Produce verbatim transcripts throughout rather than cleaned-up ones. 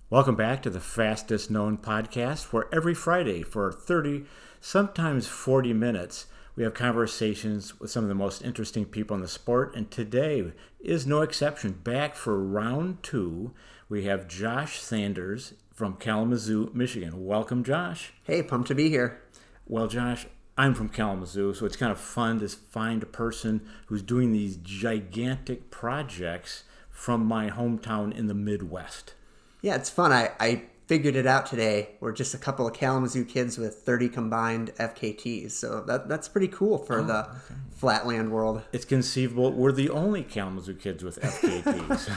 Welcome back to the fastest known podcast, where every Friday for thirty, sometimes forty minutes, we have conversations with some of the most interesting people in the sport. And today is no exception. Back for round two, we have Josh Sanders from Kalamazoo, Michigan. Welcome, Josh. Hey, pumped to be here. Well, Josh, I'm from Kalamazoo, so it's kind of fun to find a person who's doing these gigantic projects from my hometown in the Midwest. Yeah, it's fun. I, I figured it out today. We're just a couple of Kalamazoo kids with thirty combined F K Ts. So that that's pretty cool for oh, the okay. flatland world. It's conceivable we're the only Kalamazoo kids with F K Ts.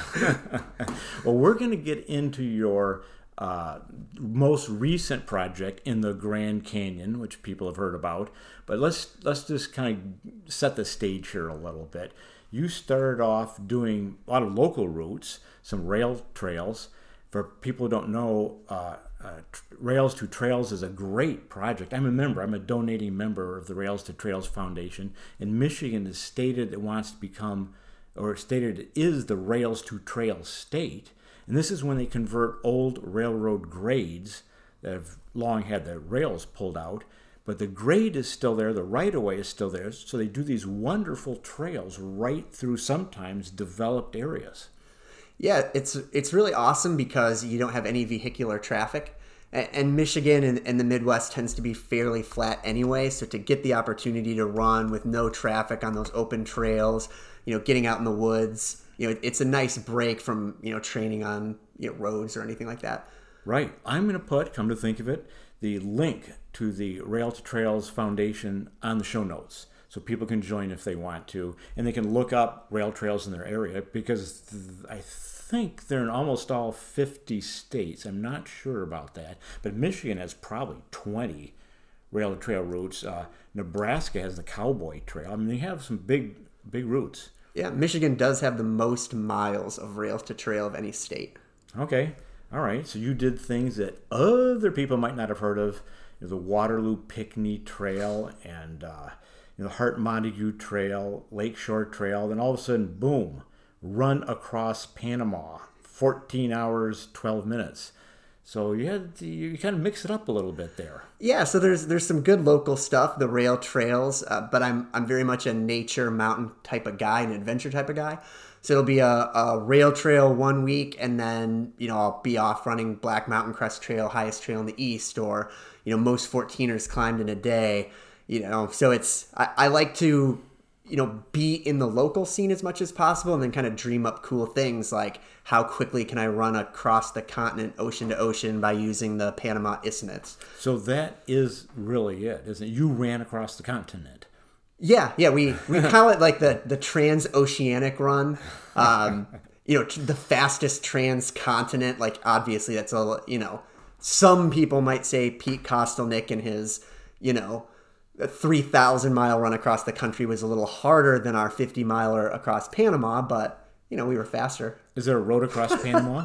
Well, we're going to get into your uh, most recent project in the Grand Canyon, which people have heard about. But let's let's just kind of set the stage here a little bit. You started off doing a lot of local routes, some rail trails. For people who don't know, uh, uh, Rails to Trails is a great project. I'm a member. I'm a donating member of the Rails to Trails Foundation. And Michigan has stated it wants to become, or stated it is the Rails to Trails state. And this is when they convert old railroad grades that have long had the rails pulled out. But the grade is still there. The right-of-way is still there. So they do these wonderful trails right through sometimes developed areas. Yeah, it's it's really awesome because you don't have any vehicular traffic. And Michigan and, and the Midwest tends to be fairly flat anyway. So to get the opportunity to run with no traffic on those open trails, you know, getting out in the woods, you know, it's a nice break from, you know, training on, you know, roads or anything like that. Right. I'm going to put, come to think of it, the link to the Rail to Trails Foundation on the show notes. So people can join if they want to, and they can look up rail trails in their area because I think they're in almost all fifty states. I'm not sure about that, but Michigan has probably twenty rail trail routes. Uh, Nebraska has the Cowboy Trail. I mean, they have some big, big routes. Yeah, Michigan does have the most miles of rails to trail of any state. Okay, all right. So you did things that other people might not have heard of. You know, the Waterloo Pinckney Trail and uh, you know, the Hart Montague Trail, Lakeshore Trail, then all of a sudden, boom, run across Panama, fourteen hours, twelve minutes. So you had to, you kind of mix it up a little bit there. Yeah, so there's there's some good local stuff, the rail trails, uh, but I'm I'm very much a nature mountain type of guy, an adventure type of guy. So it'll be a, a rail trail one week, and then, you know, I'll be off running Black Mountain Crest Trail, highest trail in the east, or, you know, most fourteeners climbed in a day. You know, so it's, I, I like to, you know, be in the local scene as much as possible and then kind of dream up cool things like how quickly can I run across the continent ocean to ocean by using the Panama Isthmus. So that is really it, isn't it? You ran across the continent. Yeah, yeah, we, we call it like the, the transoceanic run. Um, you know, the fastest transcontinent, like obviously that's a, you know, some people might say Pete Kostelnick and his, you know, a three thousand mile run across the country was a little harder than our fifty miler across Panama, but, you know, we were faster. Is there a road across Panama?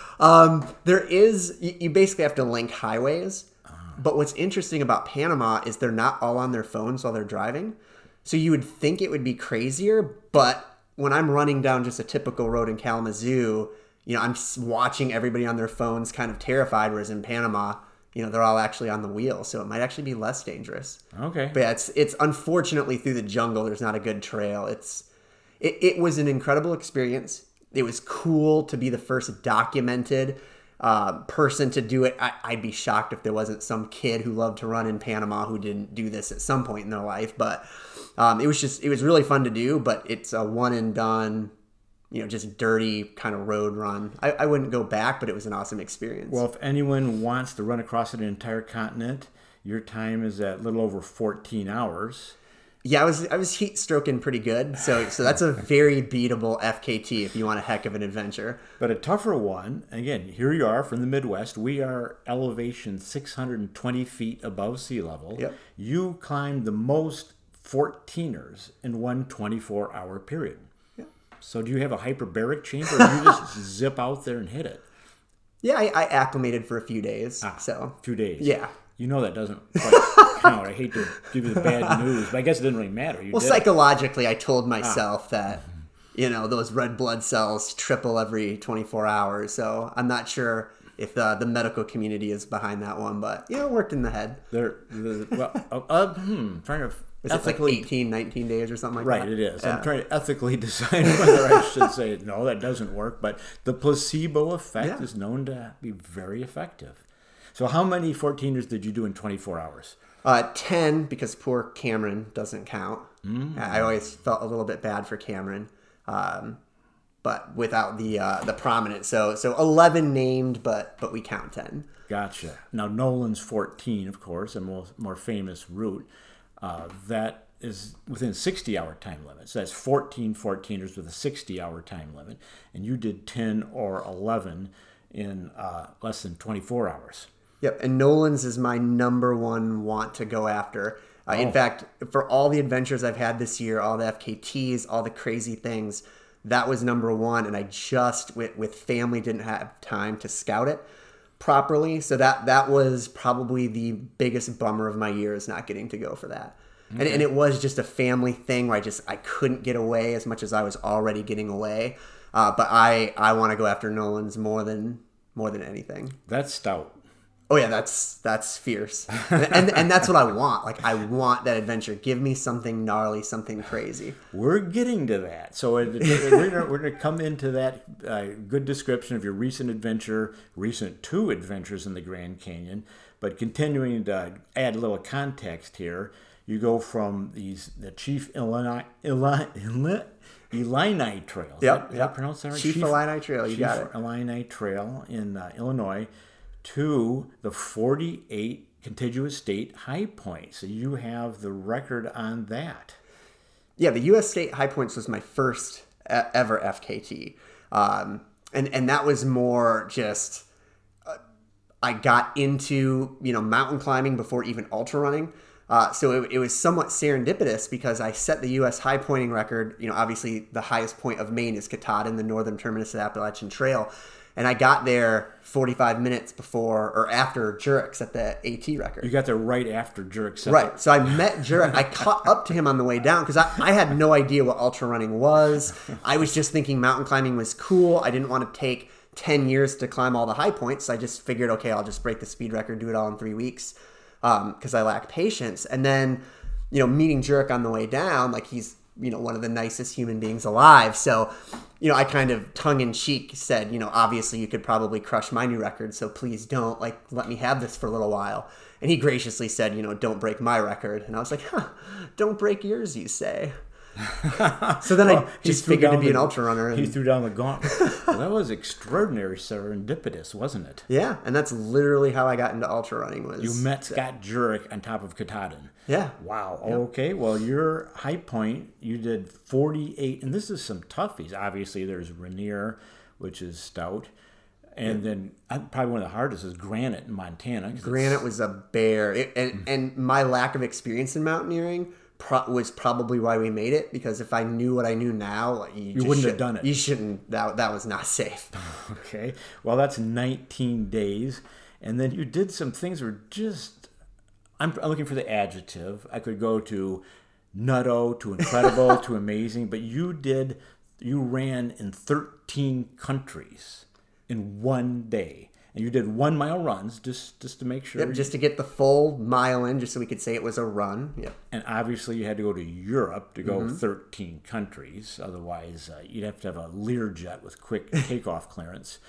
um, there is. You, you basically have to link highways. Uh. But what's interesting about Panama is they're not all on their phones while they're driving. So you would think it would be crazier, but when I'm running down just a typical road in Kalamazoo, you know, I'm watching everybody on their phones kind of terrified, whereas in Panama, you know, they're all actually on the wheel, so it might actually be less dangerous. Okay. But yeah, it's it's unfortunately through the jungle. There's not a good trail. It's it, it was an incredible experience. It was cool to be the first documented uh, person to do it. I, I'd be shocked if there wasn't some kid who loved to run in Panama who didn't do this at some point in their life. But um, it was just it was really fun to do. But it's a one and done, you know, just dirty kind of road run. I, I wouldn't go back, but it was an awesome experience. Well, if anyone wants to run across an entire continent, your time is at a little over fourteen hours. Yeah, I was I was heat stroking pretty good, so so that's a very beatable F K T if you want a heck of an adventure. But a tougher one, again, here you are from the Midwest. We are elevation six hundred twenty feet above sea level. Yep. You climbed the most fourteeners in one twenty-four hour period. So do you have a hyperbaric chamber, or do you just zip out there and hit it? Yeah, I, I acclimated for a few days. Ah, so a few days. Yeah. You know that doesn't quite count. I hate to give you the bad news, but I guess it didn't really matter. You well, did psychologically, it. I told myself ah. that, you know, those red blood cells triple every twenty-four hours. So I'm not sure if the, the medical community is behind that one, but you know, it worked in the head. There, the, well, uh, uh, hmm, trying to It's like eighteen, nineteen days or something like right, that. Right, it is. Yeah. I'm trying to ethically decide whether I should say, no, that doesn't work. But the placebo effect yeah. is known to be very effective. So how many fourteeners did you do in twenty-four hours? Uh, ten, because poor Cameron doesn't count. Mm. I always felt a little bit bad for Cameron, um, but without the uh, the prominent. So so eleven named, but but we count ten. Gotcha. Now Nolan's fourteen, of course, a more, more famous route. Uh, that is within sixty-hour time limit. So that's fourteen fourteeners with a sixty-hour time limit. And you did ten or eleven in uh, less than twenty-four hours. Yep, and Nolan's is my number one want to go after. Uh, oh. In fact, for all the adventures I've had this year, all the F K Ts, all the crazy things, that was number one. And I just, with, with family, didn't have time to scout it properly. So that that was probably the biggest bummer of my year, is not getting to go for that. Okay. And, and it was just a family thing where I just I couldn't get away as much as I was already getting away. Uh, but I, I want to go after Nolan's more than more than anything. That's stout. Oh yeah, that's that's fierce, and, and and that's what I want. Like I want that adventure. Give me something gnarly, something crazy. We're getting to that. So it, it, we're gonna, we're gonna come into that uh, good description of your recent adventure, recent two adventures in the Grand Canyon. But continuing to add a little context here, you go from these the Chief Illini, Illini, Illini, Illini Trail. Yep, Did yep. I pronounce that right? Chief, Chief Illini Trail. You Chief got it. Illini Trail in uh, Illinois. To the forty-eight contiguous state high points. So you have the record on that. Yeah, the U S state high points was my first ever F K T. Um, and, and that was more just, uh, I got into, you know, mountain climbing before even ultra running. Uh, so it, it was somewhat serendipitous because I set the U S high pointing record. You know, obviously the highest point of Maine is Katahdin, the northern terminus of the Appalachian Trail. And I got there forty-five minutes before or after Jurek set the AT record. You got there right after Jurek set Right. it. So I met Jurek. I caught up to him on the way down because I, I had no idea what ultra running was. I was just thinking mountain climbing was cool. I didn't want to take ten years to climb all the high points. So I just figured, okay, I'll just break the speed record, do it all in three weeks because um, I lack patience. And then, you know, meeting Jurek on the way down, like he's, you know, one of the nicest human beings alive. So, you know, I kind of tongue in cheek said, you know, obviously you could probably crush my new record. So please don't, like, let me have this for a little while. And he graciously said, you know, don't break my record. And I was like, huh, don't break yours, you say. So then well, I just figured to be the, an ultra runner. And... He threw down the gauntlet. Well, that was extraordinary serendipitous, wasn't it? Yeah, and that's literally how I got into ultra running. Was you met Scott Jurek on top of Katahdin. Yeah. Wow. Yep. Okay. Well, your high point, you did forty-eight, and this is some toughies. Obviously, there's Rainier, which is stout. And yeah. then uh, probably one of the hardest is Granite in Montana. Granite was a bear. It, and, and my lack of experience in mountaineering Pro- was probably why we made it, because if I knew what I knew now, you, you wouldn't have done it. You shouldn't. That that was not safe. Okay. Well, that's nineteen days, and then you did some things that were just. I'm looking for the adjective. I could go to nutto, to incredible, to amazing, but you did. You ran in thirteen countries in one day. And you did one mile runs just, just to make sure. Yep, just to get the full mile in, just so we could say it was a run. Yep. And obviously you had to go to Europe to go mm-hmm. thirteen countries. Otherwise, uh, you'd have to have a Learjet with quick takeoff clearance.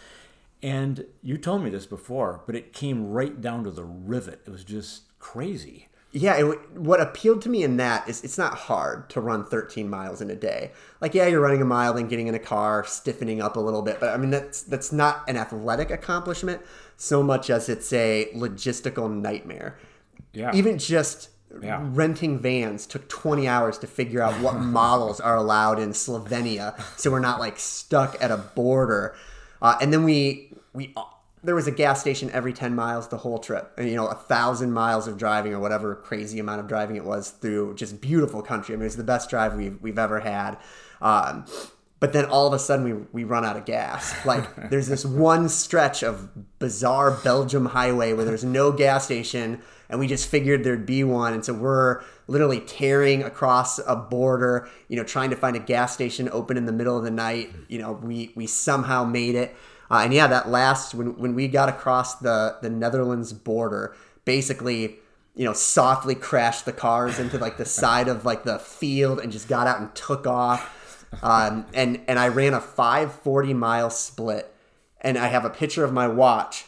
And you told me this before, but it came right down to the rivet. It was just crazy. Yeah, it, what appealed to me in that is it's not hard to run thirteen miles in a day. Like, yeah, you're running a mile, then getting in a car, stiffening up a little bit. But, I mean, that's that's not an athletic accomplishment so much as it's a logistical nightmare. Yeah. Even just yeah. renting vans took twenty hours to figure out what models are allowed in Slovenia, so we're not, like, stuck at a border. Uh, and then we we... There was a gas station every ten miles the whole trip. And, you know, a thousand miles of driving or whatever crazy amount of driving it was through just beautiful country. I mean, it was the best drive we've, we've ever had. Um, but then all of a sudden we, we run out of gas. Like, there's this one stretch of bizarre Belgium highway where there's no gas station, and we just figured there'd be one. And so we're literally tearing across a border, you know, trying to find a gas station open in the middle of the night. You know, we, we somehow made it. Uh, and yeah, that last, when, when we got across the, the Netherlands border, basically, you know, softly crashed the cars into like the side of like the field and just got out and took off. Um, and, and I ran a five forty mile split, and I have a picture of my watch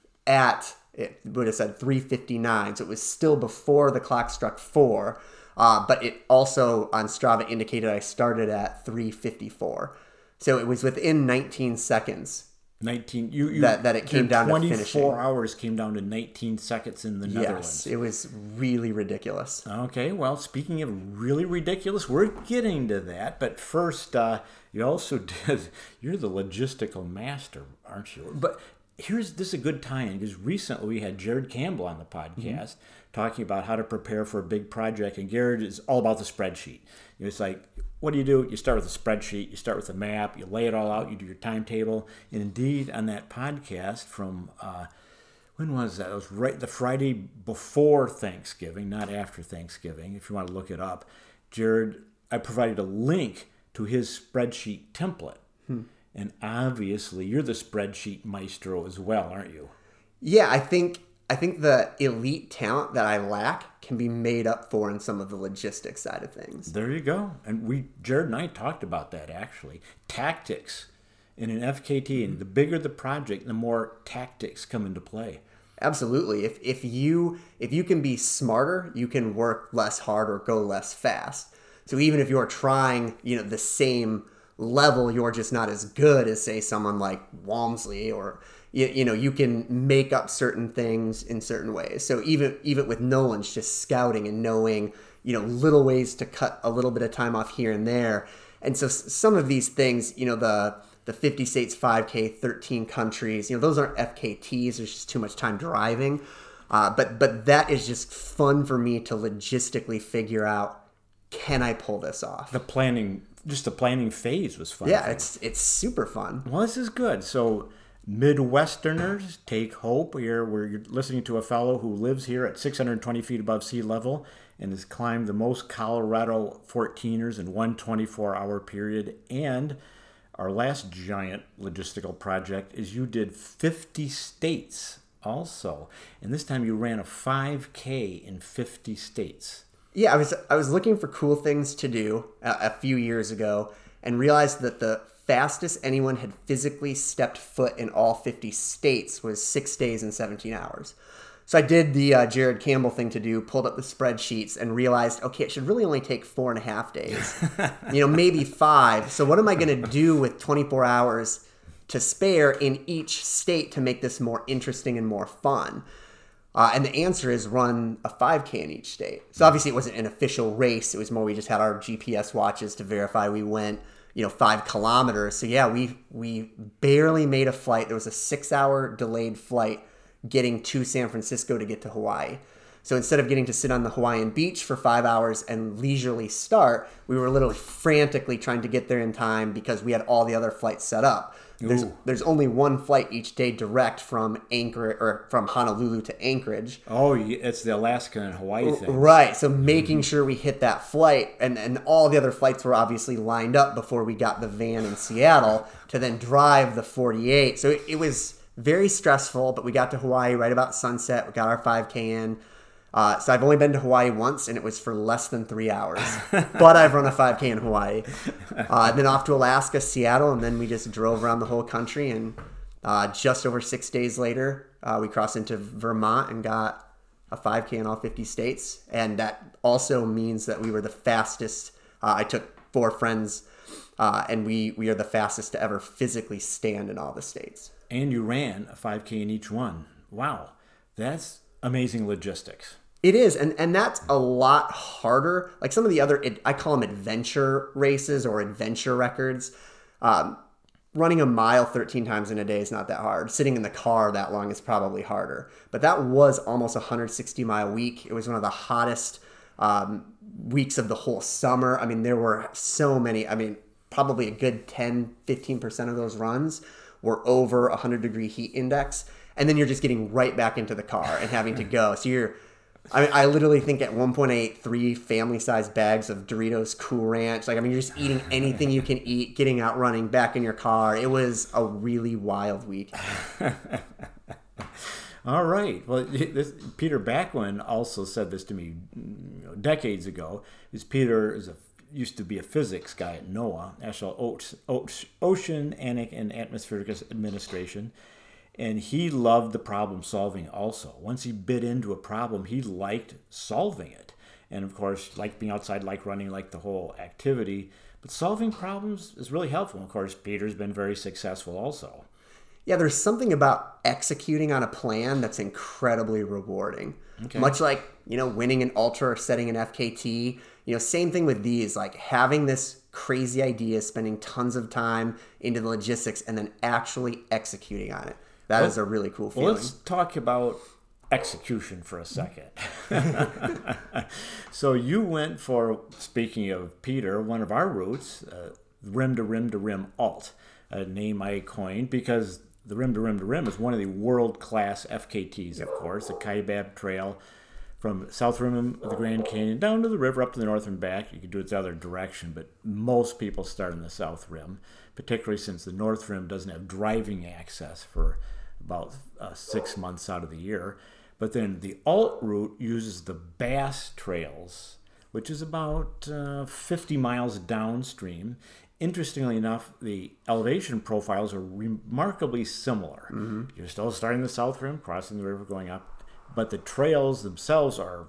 at, it would have said three fifty-nine. So it was still before the clock struck four. Uh, but it also on Strava indicated I started at three fifty-four. So it was within nineteen seconds. nineteen you, you that, that it came down to finishing. twenty-four hours came down to nineteen seconds in the Netherlands. Yes, it was really ridiculous. Okay, well, speaking of really ridiculous, we're getting to that. But first, uh, you also did, you're the logistical master, aren't you? But here's, this is a good tie-in, because recently we had Jared Campbell on the podcast mm-hmm. talking about how to prepare for a big project. And Jared is all about the spreadsheet. You know, it's like, what do you do? You start with a spreadsheet, you start with a map, you lay it all out, you do your timetable. And indeed, on that podcast from, uh, when was that? It was right the Friday before Thanksgiving, not after Thanksgiving, if you want to look it up. Jared, I provided a link to his spreadsheet template. Hmm. And obviously, you're the spreadsheet maestro as well, aren't you? Yeah, I think I think the elite talent that I lack can be made up for in some of the logistics side of things. There you go. And we, Jared and I talked about that actually. Tactics in an F K T, and the bigger the project, the more tactics come into play. Absolutely. If if you if you can be smarter, you can work less hard or go less fast. So even if you're trying, you know, the same level, you're just not as good as, say, someone like Walmsley, or you, you know, you can make up certain things in certain ways. So even even with Nolan's just scouting and knowing, you know, little ways to cut a little bit of time off here and there. And so some of these things, you know, the the fifty states, five K, thirteen countries, you know, those aren't F K Ts. There's just too much time driving. Uh, but but that is just fun for me to logistically figure out, can I pull this off? The planning, just the planning phase was fun. Yeah, it's it's super fun. Well, this is good. So Midwesterners, take hope here. We're listening to a fellow who lives here at six hundred twenty feet above sea level and has climbed the most Colorado fourteeners in one twenty-four hour period. And our last giant logistical project is you did fifty states also. And this time you ran a five K in fifty states. Yeah, I was I was looking for cool things to do a, a few years ago and realized that the fastest anyone had physically stepped foot in all fifty states was six days and seventeen hours. So I did the uh, Jared Campbell thing to do, pulled up the spreadsheets and realized, okay, it should really only take four and a half days, you know, maybe five. So what am I going to do with twenty-four hours to spare in each state to make this more interesting and more fun? Uh, and the answer is run a five K in each state. So obviously it wasn't an official race. It was more we just had our G P S watches to verify we went, you know, five kilometers. So yeah, we we barely made a flight. There was a six-hour delayed flight getting to San Francisco to get to Hawaii. So instead of getting to sit on the Hawaiian beach for five hours and leisurely start, we were literally frantically trying to get there in time because we had all the other flights set up. There's Ooh. there's only one flight each day direct from Anchorage or from Honolulu to Anchorage. Oh, it's the Alaska and Hawaii thing. Right. So making mm-hmm. sure we hit that flight, and, and all the other flights were obviously lined up before we got the van in Seattle to then drive the forty-eight. So it, it was very stressful, but we got to Hawaii right about sunset. We got our five K in. Uh, so I've only been to Hawaii once, and it was for less than three hours. But I've run a five K in Hawaii. Uh, and then off to Alaska, Seattle, and then we just drove around the whole country. And uh, just over six days later, uh, we crossed into Vermont and got a five K in all fifty states. And that also means that we were the fastest. Uh, I took four friends, uh, and we, we are the fastest to ever physically stand in all the states. And you ran a five K in each one. Wow. That's amazing logistics. It is, and, and that's a lot harder. Like some of the other, I call them adventure races or adventure records. Um, running a mile thirteen times in a day is not that hard. Sitting in the car that long is probably harder. But that was almost a one hundred sixty mile week. It was one of the hottest um, weeks of the whole summer. I mean, there were so many, I mean, probably a good ten, fifteen percent of those runs were over a one hundred degree heat index. And then you're just getting right back into the car and having to go. So you're I, I literally think at one point I ate three family-sized bags of Doritos Cool Ranch. Like, I mean, you're just eating anything you can eat, getting out running, back in your car. It was a really wild week. All right. Well, this, Peter Backlund also said this to me you know, decades ago. Is Peter is a used to be a physics guy at NOAA, National Oceanic and Atmospheric Administration. And he loved the problem solving also. Once he bit into a problem, he liked solving it. And of course, like being outside, like running, like the whole activity. But solving problems is really helpful. Of course, Peter's been very successful also. Yeah, there's something about executing on a plan that's incredibly rewarding. Okay. Much like, you know, winning an ultra or setting an F K T. You know, same thing with these, like having this crazy idea, spending tons of time into the logistics, and then actually executing on it. That well, is a really cool feeling. Well, let's talk about execution for a second. So you went for, speaking of Peter, one of our routes, uh, rim to rim to rim alt, a name I coined because the rim to rim to rim is one of the world-class F K Ts, of course, the Kaibab Trail from south rim of the Grand Canyon down to the river, up to the north and back. You can do it the other direction, but most people start in the south rim, particularly since the north rim doesn't have driving access for about uh, six months out of the year. But then the alt route uses the Bass Trails, which is about uh, fifty miles downstream. Interestingly enough, the elevation profiles are remarkably similar. Mm-hmm. You're still starting the south rim, crossing the river, going up, but the trails themselves are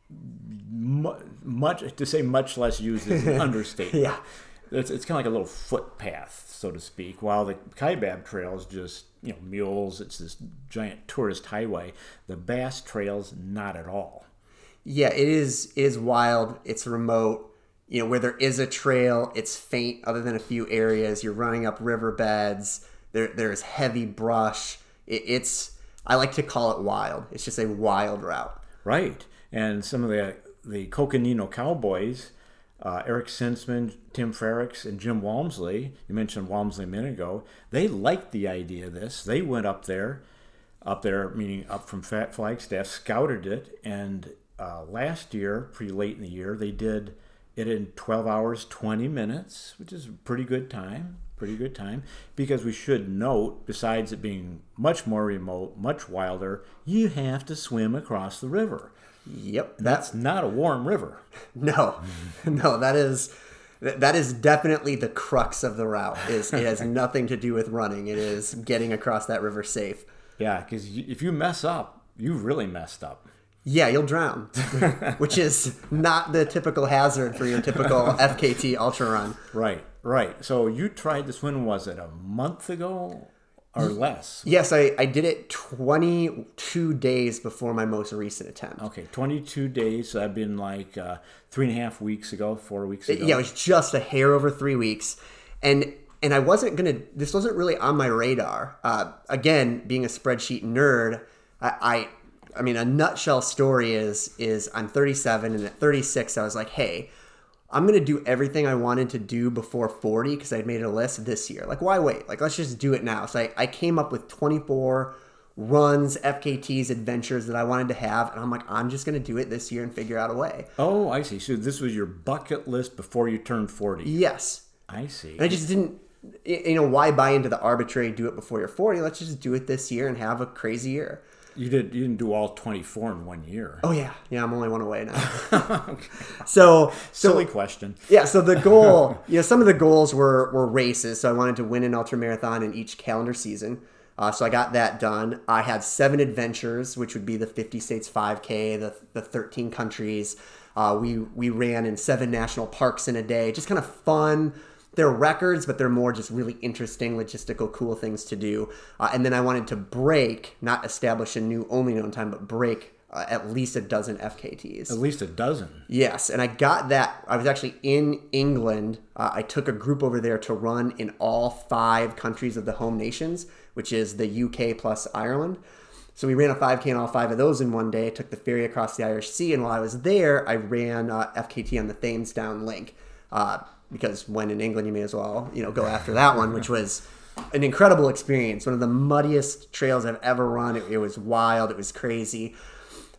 mu- much, to say much less used is an understatement. Yeah. It's, it's kind of like a little footpath, so to speak, while the Kaibab Trail is just, you know, mules. It's this giant tourist highway. The Bass Trail's not at all. Yeah, it is, it is wild. It's remote. You know, where there is a trail, it's faint other than a few areas. You're running up riverbeds. There, there's heavy brush. It, it's, I like to call it wild. It's just a wild route. Right. And some of the, the Coconino Cowboys, Uh, Eric Sinsman, Tim Frericks, and Jim Walmsley, you mentioned Walmsley a minute ago, they liked the idea of this. They went up there, up there, meaning up from Flagstaff, scouted it, and uh, last year, pretty late in the year, they did it in twelve hours, twenty minutes, which is a pretty good time, pretty good time, because we should note, besides it being much more remote, much wilder, you have to swim across the river. Yep. That's not a warm river. No, no, that is that is definitely the crux of the route. Is it has nothing to do with running. It is getting across that river safe. Yeah, because if you mess up, you've really messed up. Yeah, you'll drown, which is not the typical hazard for your typical F K T ultra run. Right, right. So you tried this, when was it, a month ago? Or less. Yes, I, I did it twenty-two days before my most recent attempt. Okay, twenty-two days. So that'd been like uh, three and a half weeks ago, four weeks ago. Yeah, it was just a hair over three weeks. And and I wasn't going to, this wasn't really on my radar. Uh, again, being a spreadsheet nerd, I, I I mean, a nutshell story is is I'm thirty-seven, and at thirty-six, I was like, hey, I'm going to do everything I wanted to do before forty because I'd made a list this year. Like, why wait? Like, let's just do it now. So I, I came up with twenty-four runs, F K Ts, adventures that I wanted to have. And I'm like, I'm just going to do it this year and figure out a way. Oh, I see. So this was your bucket list before you turned forty. Yes. I see. And I just didn't, you know, why buy into the arbitrary do it before you're forty? Let's just do it this year and have a crazy year. You did. You didn't do all twenty-four in one year. Oh yeah, yeah. I'm only one away now. Okay. So, so silly question. Yeah. So the goal, you know, some of the goals were were races. So I wanted to win an ultra marathon in each calendar season. Uh, so I got that done. I had seven adventures, which would be the fifty states five K, the the thirteen countries. Uh, we we ran in seven national parks in a day. Just kind of fun. They're records, but they're more just really interesting, logistical, cool things to do. Uh, and then I wanted to break, not establish a new only known time, but break uh, at least a dozen F K Ts. At least a dozen. Yes, and I got that. I was actually in England. Uh, I took a group over there to run in all five countries of the home nations, which is the U K plus Ireland. So we ran a five K in all five of those in one day, took the ferry across the Irish Sea, and while I was there, I ran uh, F K T on the Thames Down Link. Uh, because when in England, you may as well, you know, go after that one, which was an incredible experience. One of the muddiest trails I've ever run. It, it was wild. It was crazy.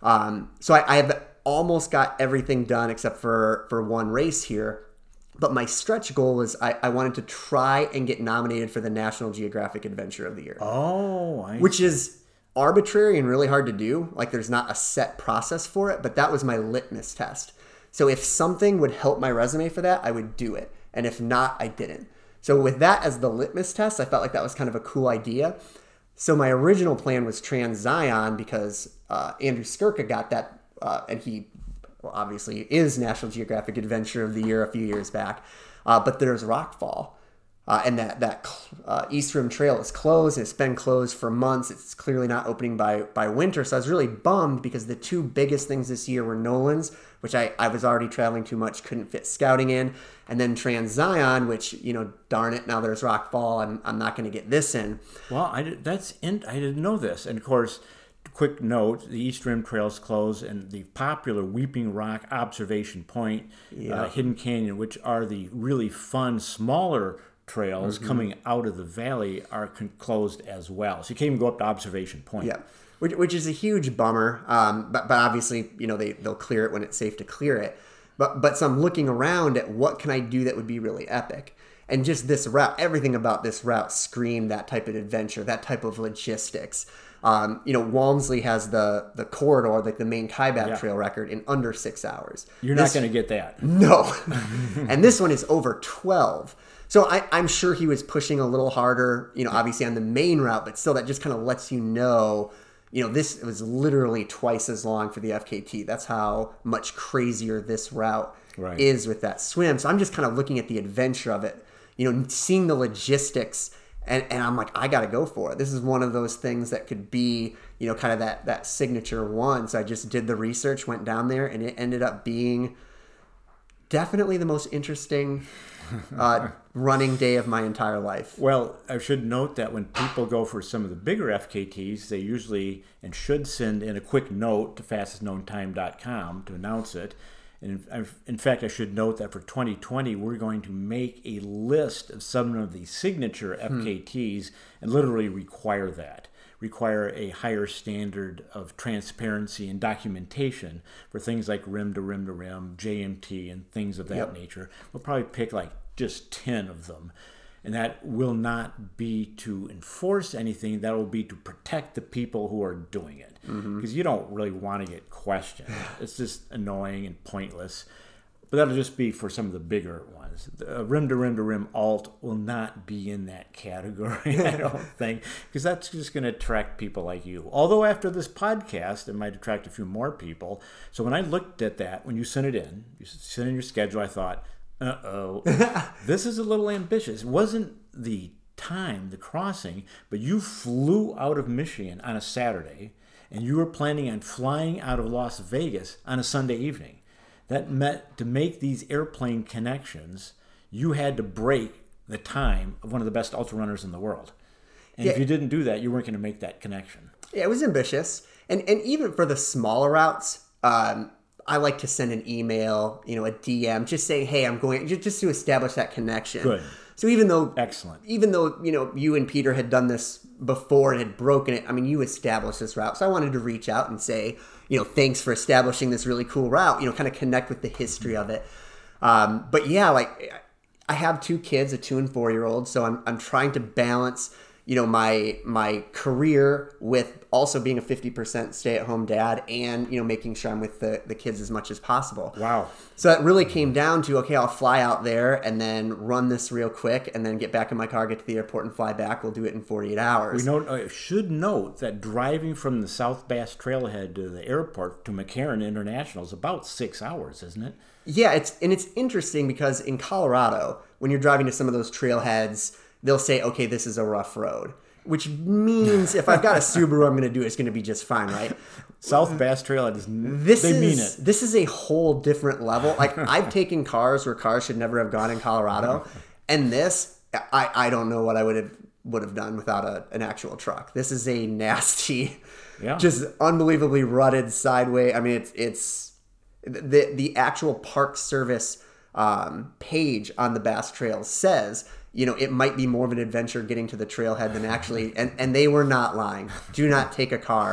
Um, so I, I have almost got everything done except for, for one race here. But my stretch goal was I, I wanted to try and get nominated for the National Geographic Adventure of the Year. Oh, I Which is arbitrary and really hard to do. Like there's not a set process for it, but that was my litmus test. So if something would help my resume for that, I would do it. And if not, I didn't. So with that as the litmus test, I felt like that was kind of a cool idea. So my original plan was Trans Zion because uh, Andrew Skirka got that, uh, and he well, obviously is National Geographic Adventure of the Year a few years back. Uh, but there's Rockfall. Uh, and that that uh, East Rim Trail is closed. And it's been closed for months. It's clearly not opening by by winter. So I was really bummed because the two biggest things this year were Nolan's, which I, I was already traveling too much, couldn't fit scouting in, and then Trans Zion, which, you know, darn it, now there's Rockfall. I'm, I'm not going to get this in. Well, I, did, that's in, I didn't know this. And of course, quick note, the East Rim Trail's closed, and the popular Weeping Rock Observation Point, Yeah. uh, Hidden Canyon, which are the really fun, smaller trails mm-hmm. coming out of the valley, are con- closed as well. So you can't even go up to Observation Point. Yeah, which, which is a huge bummer. Um, but, but obviously, you know, they, they'll clear it when it's safe to clear it. But, but so I'm looking around at what can I do that would be really epic. And just this route, everything about this route screamed that type of adventure, that type of logistics. Um, you know, Walmsley has the the corridor, like the main Kaibab yeah. Trail record, in under six hours. You're this, not going to get that. No. And this one is over twelve. So I, I'm sure he was pushing a little harder, you know, obviously on the main route, but still that just kind of lets you know, you know, this was literally twice as long for the F K T. That's how much crazier this route right. is with that swim. So I'm just kind of looking at the adventure of it, you know, seeing the logistics. And, and I'm like, I got to go for it. This is one of those things that could be, you know, kind of that, that signature one. So I just did the research, went down there, and it ended up being definitely the most interesting uh, running day of my entire life. Well, I should note that when people go for some of the bigger F K Ts, they usually and should send in a quick note to fastest known time dot com to announce it. And in fact, I should note that for twenty twenty, we're going to make a list of some of the signature F K Ts hmm. and literally require that, require a higher standard of transparency and documentation for things like rim to rim to rim, J M T, and things of that yep. nature. We'll probably pick like just ten of them. And that will not be to enforce anything. That will be to protect the people who are doing it. Because mm-hmm. you don't really want to get questioned. It's just annoying and pointless. But that'll just be for some of the bigger ones. The rim to rim to rim alt will not be in that category, I don't think. Because that's just going to attract people like you. Although after this podcast, it might attract a few more people. So when I looked at that, when you sent it in, you sent in your schedule, I thought, uh-oh, this is a little ambitious. It wasn't the time, the crossing, but you flew out of Michigan on a Saturday, and you were planning on flying out of Las Vegas on a Sunday evening. That meant to make these airplane connections, you had to break the time of one of the best ultra runners in the world. And yeah. if you didn't do that, you weren't going to make that connection. Yeah, it was ambitious. And and even for the smaller routes, um, I like to send an email, you know, a D M, just saying, hey, I'm going, just, just to establish that connection. Good. So even though, excellent, even though, you know, you and Peter had done this before and had broken it, I mean, you established this route. So I wanted to reach out and say, you know, thanks for establishing this really cool route, you know, kind of connect with the history of it. Um, but yeah, like I have two kids, a two and four year old. So I'm, I'm trying to balance, you know, my my career with also being a fifty percent stay-at-home dad and, you know, making sure I'm with the, the kids as much as possible. Wow. So it really came down to, okay, I'll fly out there and then run this real quick and then get back in my car, get to the airport and fly back. We'll do it in forty-eight hours. We know, uh, should note that driving from the South Bass Trailhead to the airport to McCarran International is about six hours, isn't it? Yeah, it's and it's interesting because in Colorado, when you're driving to some of those trailheads, they'll say, okay, this is a rough road, which means if I've got a Subaru, I'm going to do it. It's going to be just fine, right? South Bass Trailhead is, this they is, mean it. This is a whole different level. Like I've taken cars where cars should never have gone in Colorado. And this, I, I don't know what I would have would have done without a, an actual truck. This is a nasty, yeah. just unbelievably rutted sideway. I mean, it's, it's the, the actual Park Service um, page on the Bass Trails says, you know, it might be more of an adventure getting to the trailhead than actually, and, and they were not lying. Do not take a car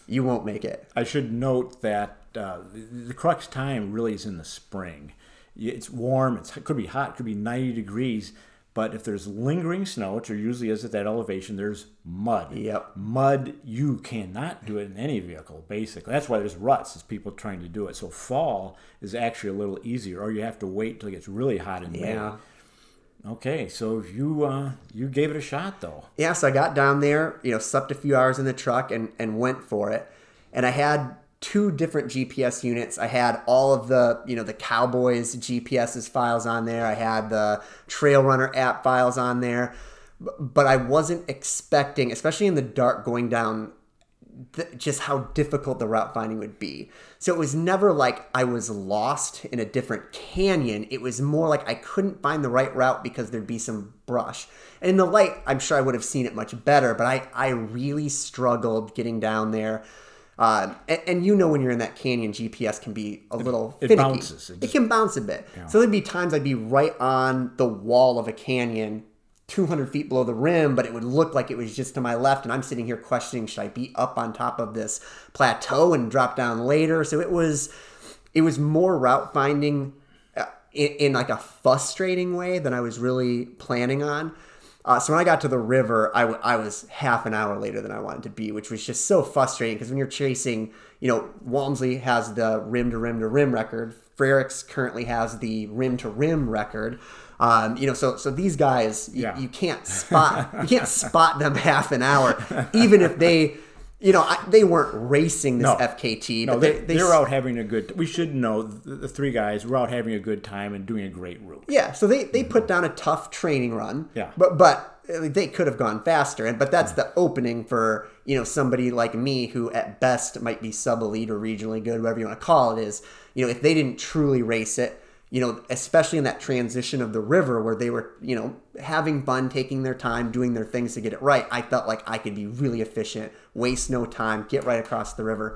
you won't make it. I should note that uh, the, the crux time really is in the spring. It's warm. It's, it could be hot. It could be ninety degrees. But if there's lingering snow, which there usually is at that elevation, there's mud. Yep. Mud, you cannot do it in any vehicle, basically. That's why there's ruts, is people trying to do it. So fall is actually a little easier, or you have to wait till it gets really hot in Yeah. May. Okay, so you uh, you gave it a shot, though. Yeah, so I got down there, you know, slept a few hours in the truck and, and went for it. And I had two different G P S units. I had all of the, you know, the Cowboys G P S's files on there. I had the Trail Runner app files on there. But I wasn't expecting, especially in the dark going down, th- just how difficult the route finding would be. So it was never like I was lost in a different canyon. It was more like I couldn't find the right route because there'd be some brush. And in the light, I'm sure I would have seen it much better, but I, I really struggled getting down there. Uh, and, and you know when you're in that canyon, G P S can be a little it, it finicky. bounces. It, it just, can bounce a bit. Yeah. So there'd be times I'd be right on the wall of a canyon, two hundred feet below the rim, but it would look like it was just to my left. And I'm sitting here questioning, should I be up on top of this plateau and drop down later? So it was, it was more route finding uh, in, in like a frustrating way than I was really planning on. Uh, so when I got to the river, I, w- I was half an hour later than I wanted to be, which was just so frustrating because when you're chasing, you know, Walmsley has the rim to rim to rim record. Frericks currently has the rim to rim record. Um, you know, so so these guys, y- Yeah. you can't spot you can't spot them half an hour, even if they, you know, I, they weren't racing this No. F K T. No, but they, they, they they're out having a good. We should know the, the three guys were out having a good time and doing a great route. Yeah, so they, they put down a tough training run. Yeah. But but they could have gone faster, and but that's the opening for, you know, somebody like me who at best might be sub elite or regionally good, whatever you want to call it, is, you know, if they didn't truly race it, you know, especially in that transition of the river where they were, you know, having fun, taking their time, doing their things to get it right, I felt like I could be really efficient, waste no time, get right across the river.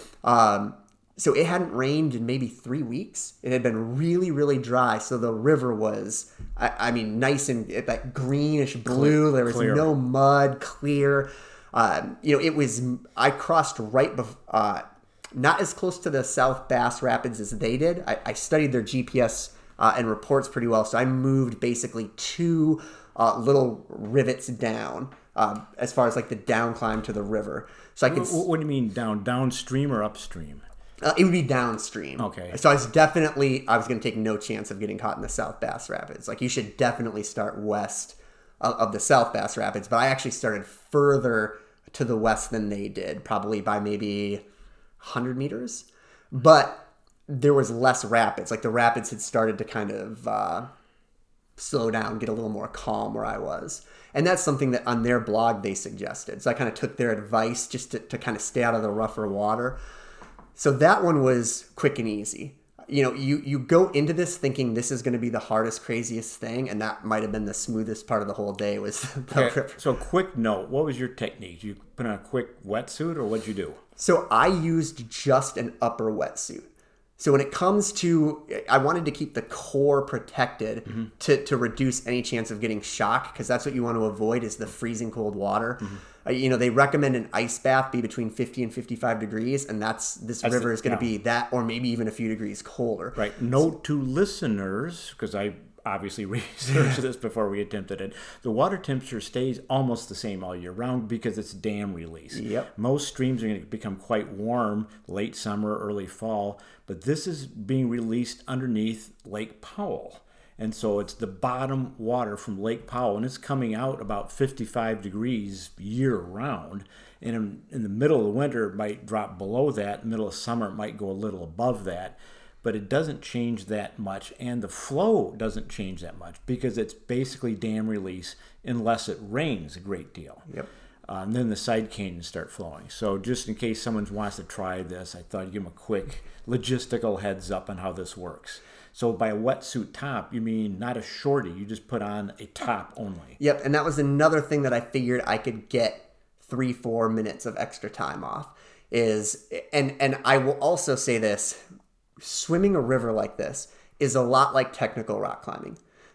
Um, so it hadn't rained in maybe three weeks. It had been really, really dry. So the river was, I, I mean, nice and that greenish blue. There was Clear. no mud, clear. Um, you know, it was, I crossed right before, uh, not as close to the South Bass Rapids as they did. I, I studied their G P S uh, and reports pretty well. So I moved basically two uh, little rivets down uh, as far as like the down climb to the river. So I could. What, what do you mean down downstream or upstream? Uh, it would be downstream. Okay. So I was definitely, I was going to take no chance of getting caught in the South Bass Rapids. Like, you should definitely start west of, of the South Bass Rapids. But I actually started further to the west than they did, probably by maybe one hundred meters. But there was less rapids. Like, the rapids had started to kind of uh, slow down, get a little more calm where I was. And that's something that on their blog they suggested. So I kind of took their advice just to, to kind of stay out of the rougher water. So that one was quick and easy. You know, you, you go into this thinking this is going to be the hardest, craziest thing, and that might have been the smoothest part of the whole day was the Okay, river. so quick note, what was your technique? You put on a quick wetsuit or what'd you do? So I used just an upper wetsuit. So when it comes to, I wanted to keep the core protected mm-hmm. to, to reduce any chance of getting shock, because that's what you want to avoid is the freezing cold water. Mm-hmm. Uh, you know, they recommend an ice bath be between fifty and fifty-five degrees, and that's this That's river the- is going to yeah. be that or maybe even a few degrees colder. Right. Note to listeners, because I obviously researched this before we attempted it, the water temperature stays almost the same all year round because it's dam release. Yep. Most streams are going to become quite warm late summer, early fall, but this is being released underneath Lake Powell. And so it's the bottom water from Lake Powell, and it's coming out about fifty-five degrees year round. And in, in the middle of the winter, it might drop below that. Middle of summer, it might go a little above that. But it doesn't change that much, and the flow doesn't change that much because it's basically dam release unless it rains a great deal. Yep. Uh, and then the side canyons start flowing. So just in case someone wants to try this, I thought I'd give them a quick logistical heads up on how this works. So by a wetsuit top, you mean not a shorty. You just put on a top only. Yep, and that was another thing that I figured I could get three, four minutes of extra time off. Is and and I will also say this: swimming a river like this is a lot like technical rock climbing.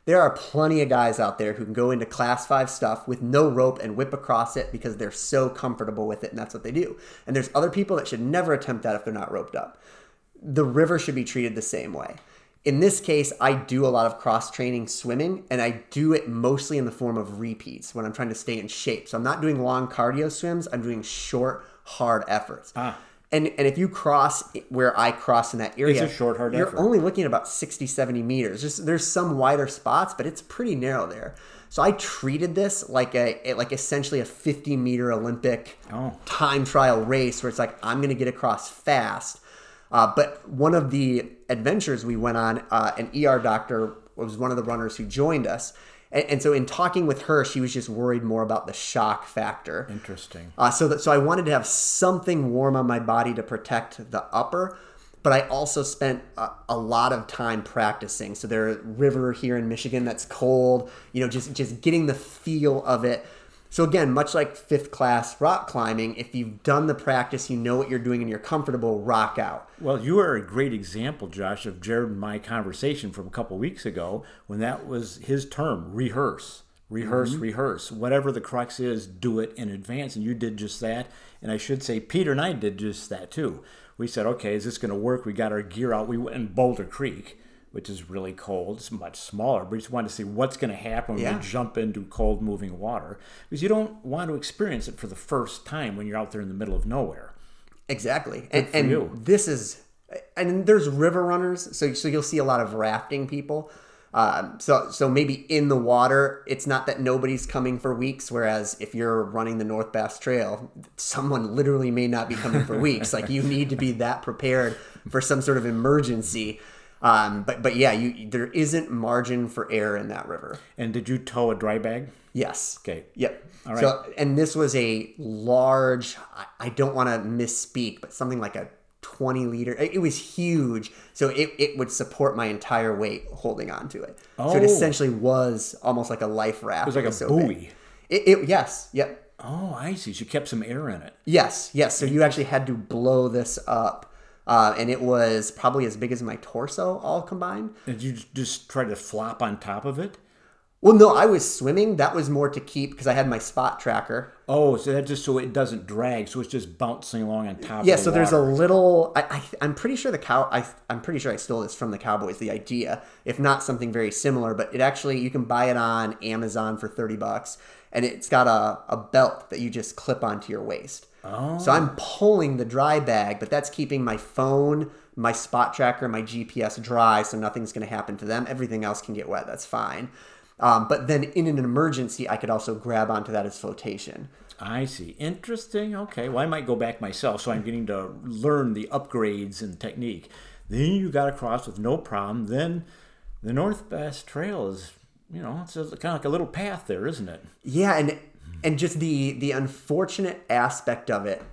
There are plenty of guys out there who can go into class five stuff with no rope and whip across it because they're so comfortable with it, and that's what they do. And there's other people that should never attempt that if they're not roped up. The river should be treated the same way. In this case, I do a lot of cross-training swimming, and I do it mostly in the form of repeats when I'm trying to stay in shape. So I'm not doing long cardio swims. I'm doing short, hard efforts. Ah. And and if you cross where I cross in that area, it's a short, hard you're effort. only looking at about sixty, seventy meters. Just, there's some wider spots, but it's pretty narrow there. So I treated this like a like essentially a fifty meter Olympic oh. time trial race where it's like, I'm going to get across fast. Uh, but one of the adventures we went on, uh, an E R doctor was one of the runners who joined us. And, and so in talking with her, she was just worried more about the shock factor. Interesting. Uh, so that so I wanted to have something warm on my body to protect the upper. But I also spent a, a lot of time practicing. So there's a river here in Michigan that's cold, you know, just, just getting the feel of it. So again, much like fifth class rock climbing, if you've done the practice, you know what you're doing and you're comfortable, rock out. Well, you are a great example, Josh, of Jared and my conversation from a couple weeks ago when that was his term, rehearse. Rehearse, mm-hmm. rehearse. Whatever the crux is, do it in advance. And you did just that. And I should say, Peter and I did just that too. We said, okay, is this going to work? We got our gear out. We went in Boulder Creek, which is really cold. It's much smaller, but we just wanted to see what's going to happen when yeah. we jump into cold moving water. Because you don't want to experience it for the first time when you're out there in the middle of nowhere. Exactly. And, and this is, and there's river runners, so, so you'll see a lot of rafting people. Um, so so maybe in the water, it's not that nobody's coming for weeks, whereas if you're running the North Bass Trail, someone literally may not be coming for weeks. Like you need to be that prepared for some sort of emergency. Um, but but yeah, you there isn't margin for error in that river. And did you tow a dry bag? Yes. Okay. Yep. All right. So and this was a large, I, I don't want to misspeak, but something like a twenty liter. It, it was huge. So it, it would support my entire weight holding on to it. Oh. So it essentially was almost like a life raft. It was like it was a so buoy. It, it yes. Yep. Oh, I see. So you kept some air in it. Yes. Yes. So you actually had to blow this up. Uh, and it was probably as big as my torso all combined. Did you just try to flop on top of it? Well, no, I was swimming. That was more to keep because I had my spot tracker. Oh, so that just so it doesn't drag, so it's just bouncing along on top. Yeah, of the so water. There's a little. I, I I'm pretty sure the cow. I I'm pretty sure I stole this from the Cowboys. The idea, if not something very similar, but it actually you can buy it on Amazon for thirty bucks, and it's got a a belt that you just clip onto your waist. Oh. So I'm pulling the dry bag, but that's keeping my phone, my spot tracker, my G P S dry, so nothing's going to happen to them. Everything else can get wet. That's fine. Um, but then in an emergency, I could also grab onto that as flotation. I see. Interesting. Okay. Well, I might go back myself, so I'm getting to learn the upgrades and technique. Then you got across with no problem. Then the North Bass Trail is, you know, it's kind of like a little path there, isn't it? Yeah, and and just the the unfortunate aspect of it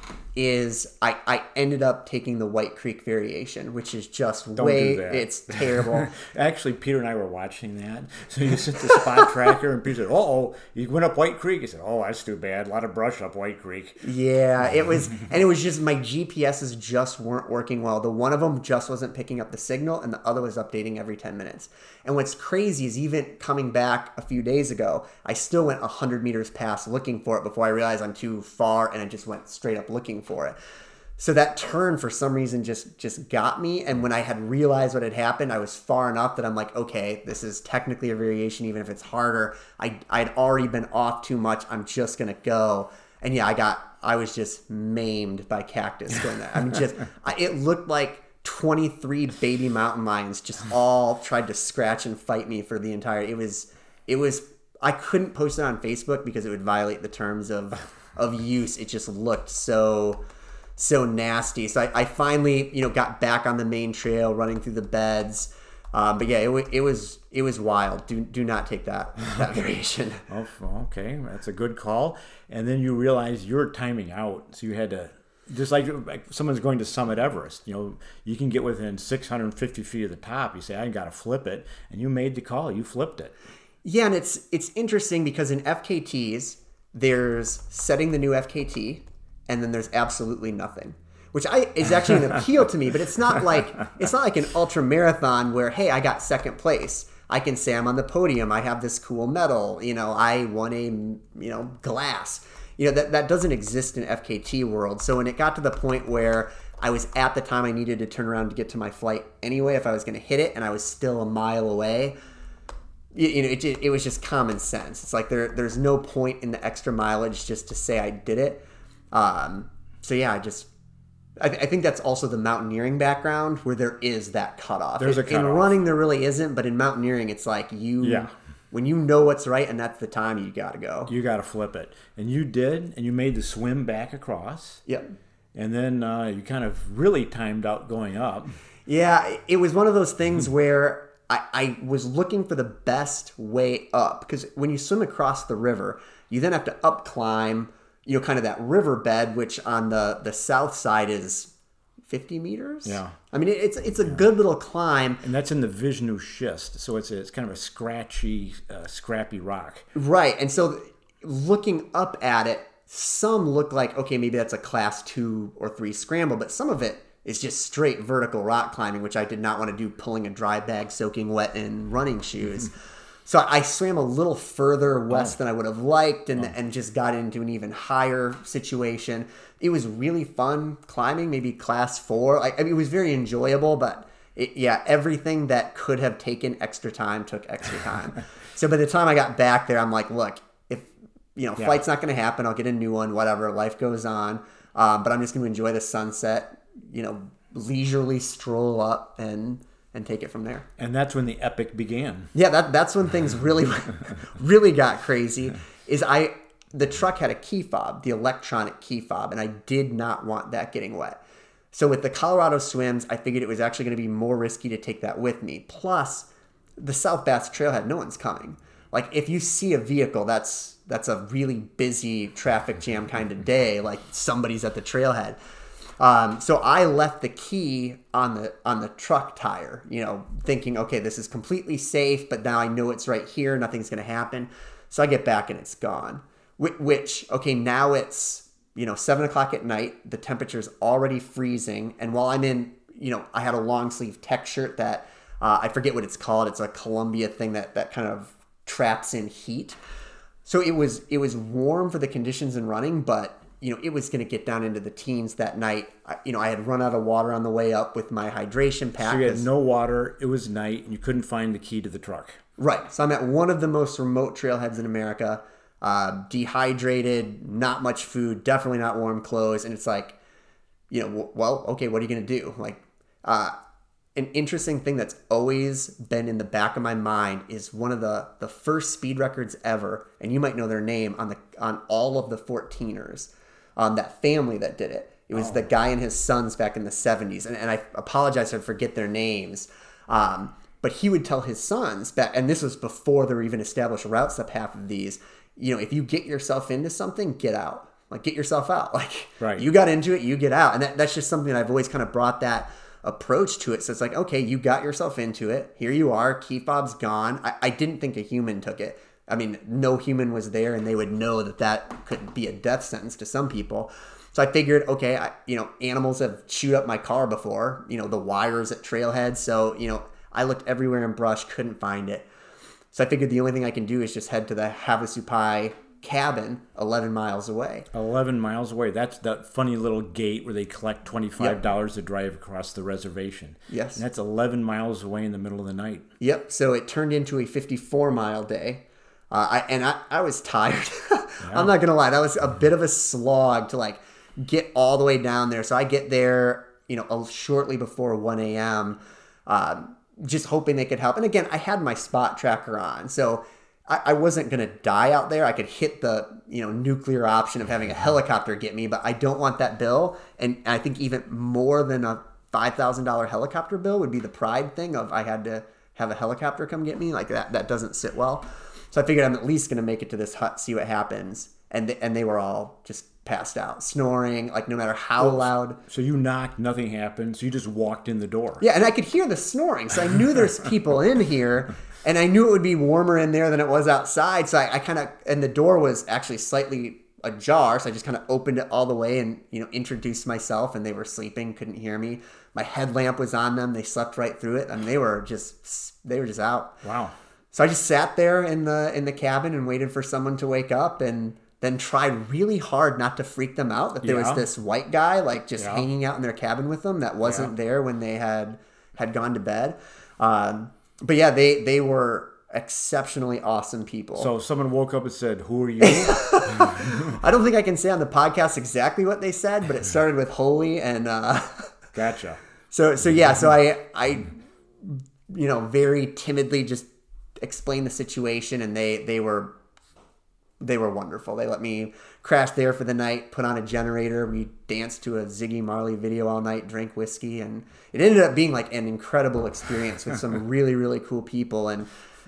is I, I ended up taking the White Creek variation, which is just Don't way, do that. It's terrible. Actually, Peter and I were watching that. So you set the spot tracker and Peter said, uh-oh, you went up White Creek. He said, oh, that's too bad. A lot of brush up White Creek. Yeah, it was, and it was just my G P S's just weren't working well. The one of them just wasn't picking up the signal and the other was updating every ten minutes. And what's crazy is even coming back a few days ago, I still went one hundred meters past looking for it before I realized I'm too far and I just went straight up looking for it. So that turn for some reason just just got me, and when I had realized what had happened, I was far enough that I'm like, okay, this is technically a variation, even if it's harder. I I'd already been off too much. I'm just gonna go, and yeah, I got I was just maimed by cactus doing that. I mean, just I, it looked like twenty-three baby mountain lions just all tried to scratch and fight me for the entire. It was it was I couldn't post it on Facebook because it would violate the terms of of use. It just looked so. so nasty. So I, I finally, you know, got back on the main trail, running through the beds. Um, but yeah, it, w- it was it was wild. Do do not take that that variation. Oh, okay, that's a good call. And then you realize you're timing out, so you had to, just like, like someone's going to summit Everest. You know, you can get within six hundred fifty feet of the top. You say, I got to flip it, and you made the call. You flipped it. Yeah, and it's it's interesting because in F K Ts, there's setting the new F K T. And then there's absolutely nothing, which I is actually an appeal to me. But it's not like it's not like an ultra marathon where, hey, I got second place. I can say I'm on the podium. I have this cool medal. You know, I won a, you know, glass. You know, that, that doesn't exist in F K T world. So when it got to the point where I was at the time I needed to turn around to get to my flight anyway, if I was going to hit it and I was still a mile away, you, you know, it, it was just common sense. It's like there there's no point in the extra mileage just to say I did it. Um, so yeah, I just, I, I think that's also the mountaineering background where there is that cutoff. There's a in, cutoff. In running, there really isn't, but in mountaineering, it's like you, Yeah. when you know what's right and that's the time, you got to go. You got to flip it. And you did, and you made the swim back across. Yep. And then uh, you kind of really timed out going up. Yeah, it was one of those things where I, I was looking for the best way up, because when you swim across the river, you then have to up climb, you know, kind of that riverbed, which on the, the south side is fifty meters. Yeah. I mean, it's it's a good little climb. And that's in the Vishnu schist, so it's a, it's kind of a scratchy, uh, scrappy rock. Right, and so looking up at it, some look like, okay, maybe that's a class two or three scramble, but some of it is just straight vertical rock climbing, which I did not want to do pulling a dry bag, soaking wet in running shoes. Mm-hmm. So I swam a little further west oh. than I would have liked and, oh. and just got into an even higher situation. It was really fun climbing, maybe class four. I, I mean, it was very enjoyable, but it, yeah, everything that could have taken extra time took extra time. So by the time I got back there, I'm like, look, if, you know, yeah. flight's not going to happen, I'll get a new one, whatever, life goes on. Um, but I'm just going to enjoy the sunset, you know, leisurely stroll up and... and take it from there. And that's when the epic began. Yeah, that that's when things really, really got crazy. Is I the truck had a key fob, the electronic key fob, and I did not want that getting wet. So with the Colorado swims, I figured it was actually going to be more risky to take that with me. Plus, the South Bass Trailhead, no one's coming. Like if you see a vehicle, that's that's a really busy traffic jam kind of day. Like somebody's at the trailhead. Um, so I left the key on the on the truck tire, you know, thinking, okay, this is completely safe, but now I know it's right here, nothing's going to happen. So I get back and it's gone. Which, okay, now it's, you know, seven o'clock at night, the temperature's already freezing, and while I'm in, you know, I had a long sleeve tech shirt that, uh, I forget what it's called, it's a Columbia thing that, that kind of traps in heat. So it was it was warm for the conditions in running, but you know, it was going to get down into the teens that night. I, you know, I had run out of water on the way up with my hydration pack. So you had no water. It was night, and you couldn't find the key to the truck. Right. So I'm at one of the most remote trailheads in America, uh, dehydrated, not much food, definitely not warm clothes. And it's like, you know, well, okay, what are you going to do? Like, uh, an interesting thing that's always been in the back of my mind is one of the, the first speed records ever, and you might know their name, on the on all of the fourteeners. Um, that family that did it. It was oh. the guy and his sons back in the seventies. And, and I apologize if I forget their names. Um, but he would tell his sons back, and this was before there were even established routes up half of these, you know, if you get yourself into something, get out. Like, get yourself out. Like, right. You got into it, you get out. And that, that's just something that I've always kind of brought that approach to it. So it's like, okay, you got yourself into it. Here you are. Key fob's gone. I, I didn't think a human took it. I mean, no human was there, and they would know that that could be a death sentence to some people. So I figured, okay, I, you know, animals have chewed up my car before, you know, the wires at trailheads. So, you know, I looked everywhere in brush, couldn't find it. So I figured the only thing I can do is just head to the Havasupai cabin eleven miles away. eleven miles away. That's that funny little gate where they collect twenty-five dollars yep. to drive across the reservation. Yes. And that's eleven miles away in the middle of the night. Yep. So it turned into a fifty-four mile day. Uh, I, and I, I was tired. yeah. I'm not going to lie. That was a bit of a slog to like get all the way down there. So I get there, you know, shortly before one a.m., um, just hoping they could help. And again, I had my spot tracker on. So I, I wasn't going to die out there. I could hit the, you know, nuclear option of having a helicopter get me, but I don't want that bill. And I think even more than a five thousand dollars helicopter bill would be the pride thing of I had to have a helicopter come get me. Like that, that doesn't sit well. So I figured I'm at least going to make it to this hut, see what happens. And they, and they were all just passed out, snoring, like no matter how well, loud. So you knocked, nothing happened. So you just walked in the door. Yeah, and I could hear the snoring. So I knew there's people in here. And I knew it would be warmer in there than it was outside. So I, I kind of, and the door was actually slightly ajar, so I just kind of opened it all the way and, you know, introduced myself, and they were sleeping, couldn't hear me. My headlamp was on them. They slept right through it. I mean, they were just they were just out. Wow. So I just sat there in the in the cabin and waited for someone to wake up, and then tried really hard not to freak them out that there Yeah. was this white guy like just Yeah. hanging out in their cabin with them that wasn't Yeah. there when they had had gone to bed. Um, but yeah, they they were exceptionally awesome people. So someone woke up and said, "Who are you?" I don't think I can say on the podcast exactly what they said, but it started with holy and uh, Gotcha. so so yeah. So I I you know very timidly just explained the situation, and they they were. They were wonderful. They let me crash there for the night, put on a generator. We danced to a Ziggy Marley video all night, drank whiskey, and it ended up being like an incredible experience with some really, really cool people. And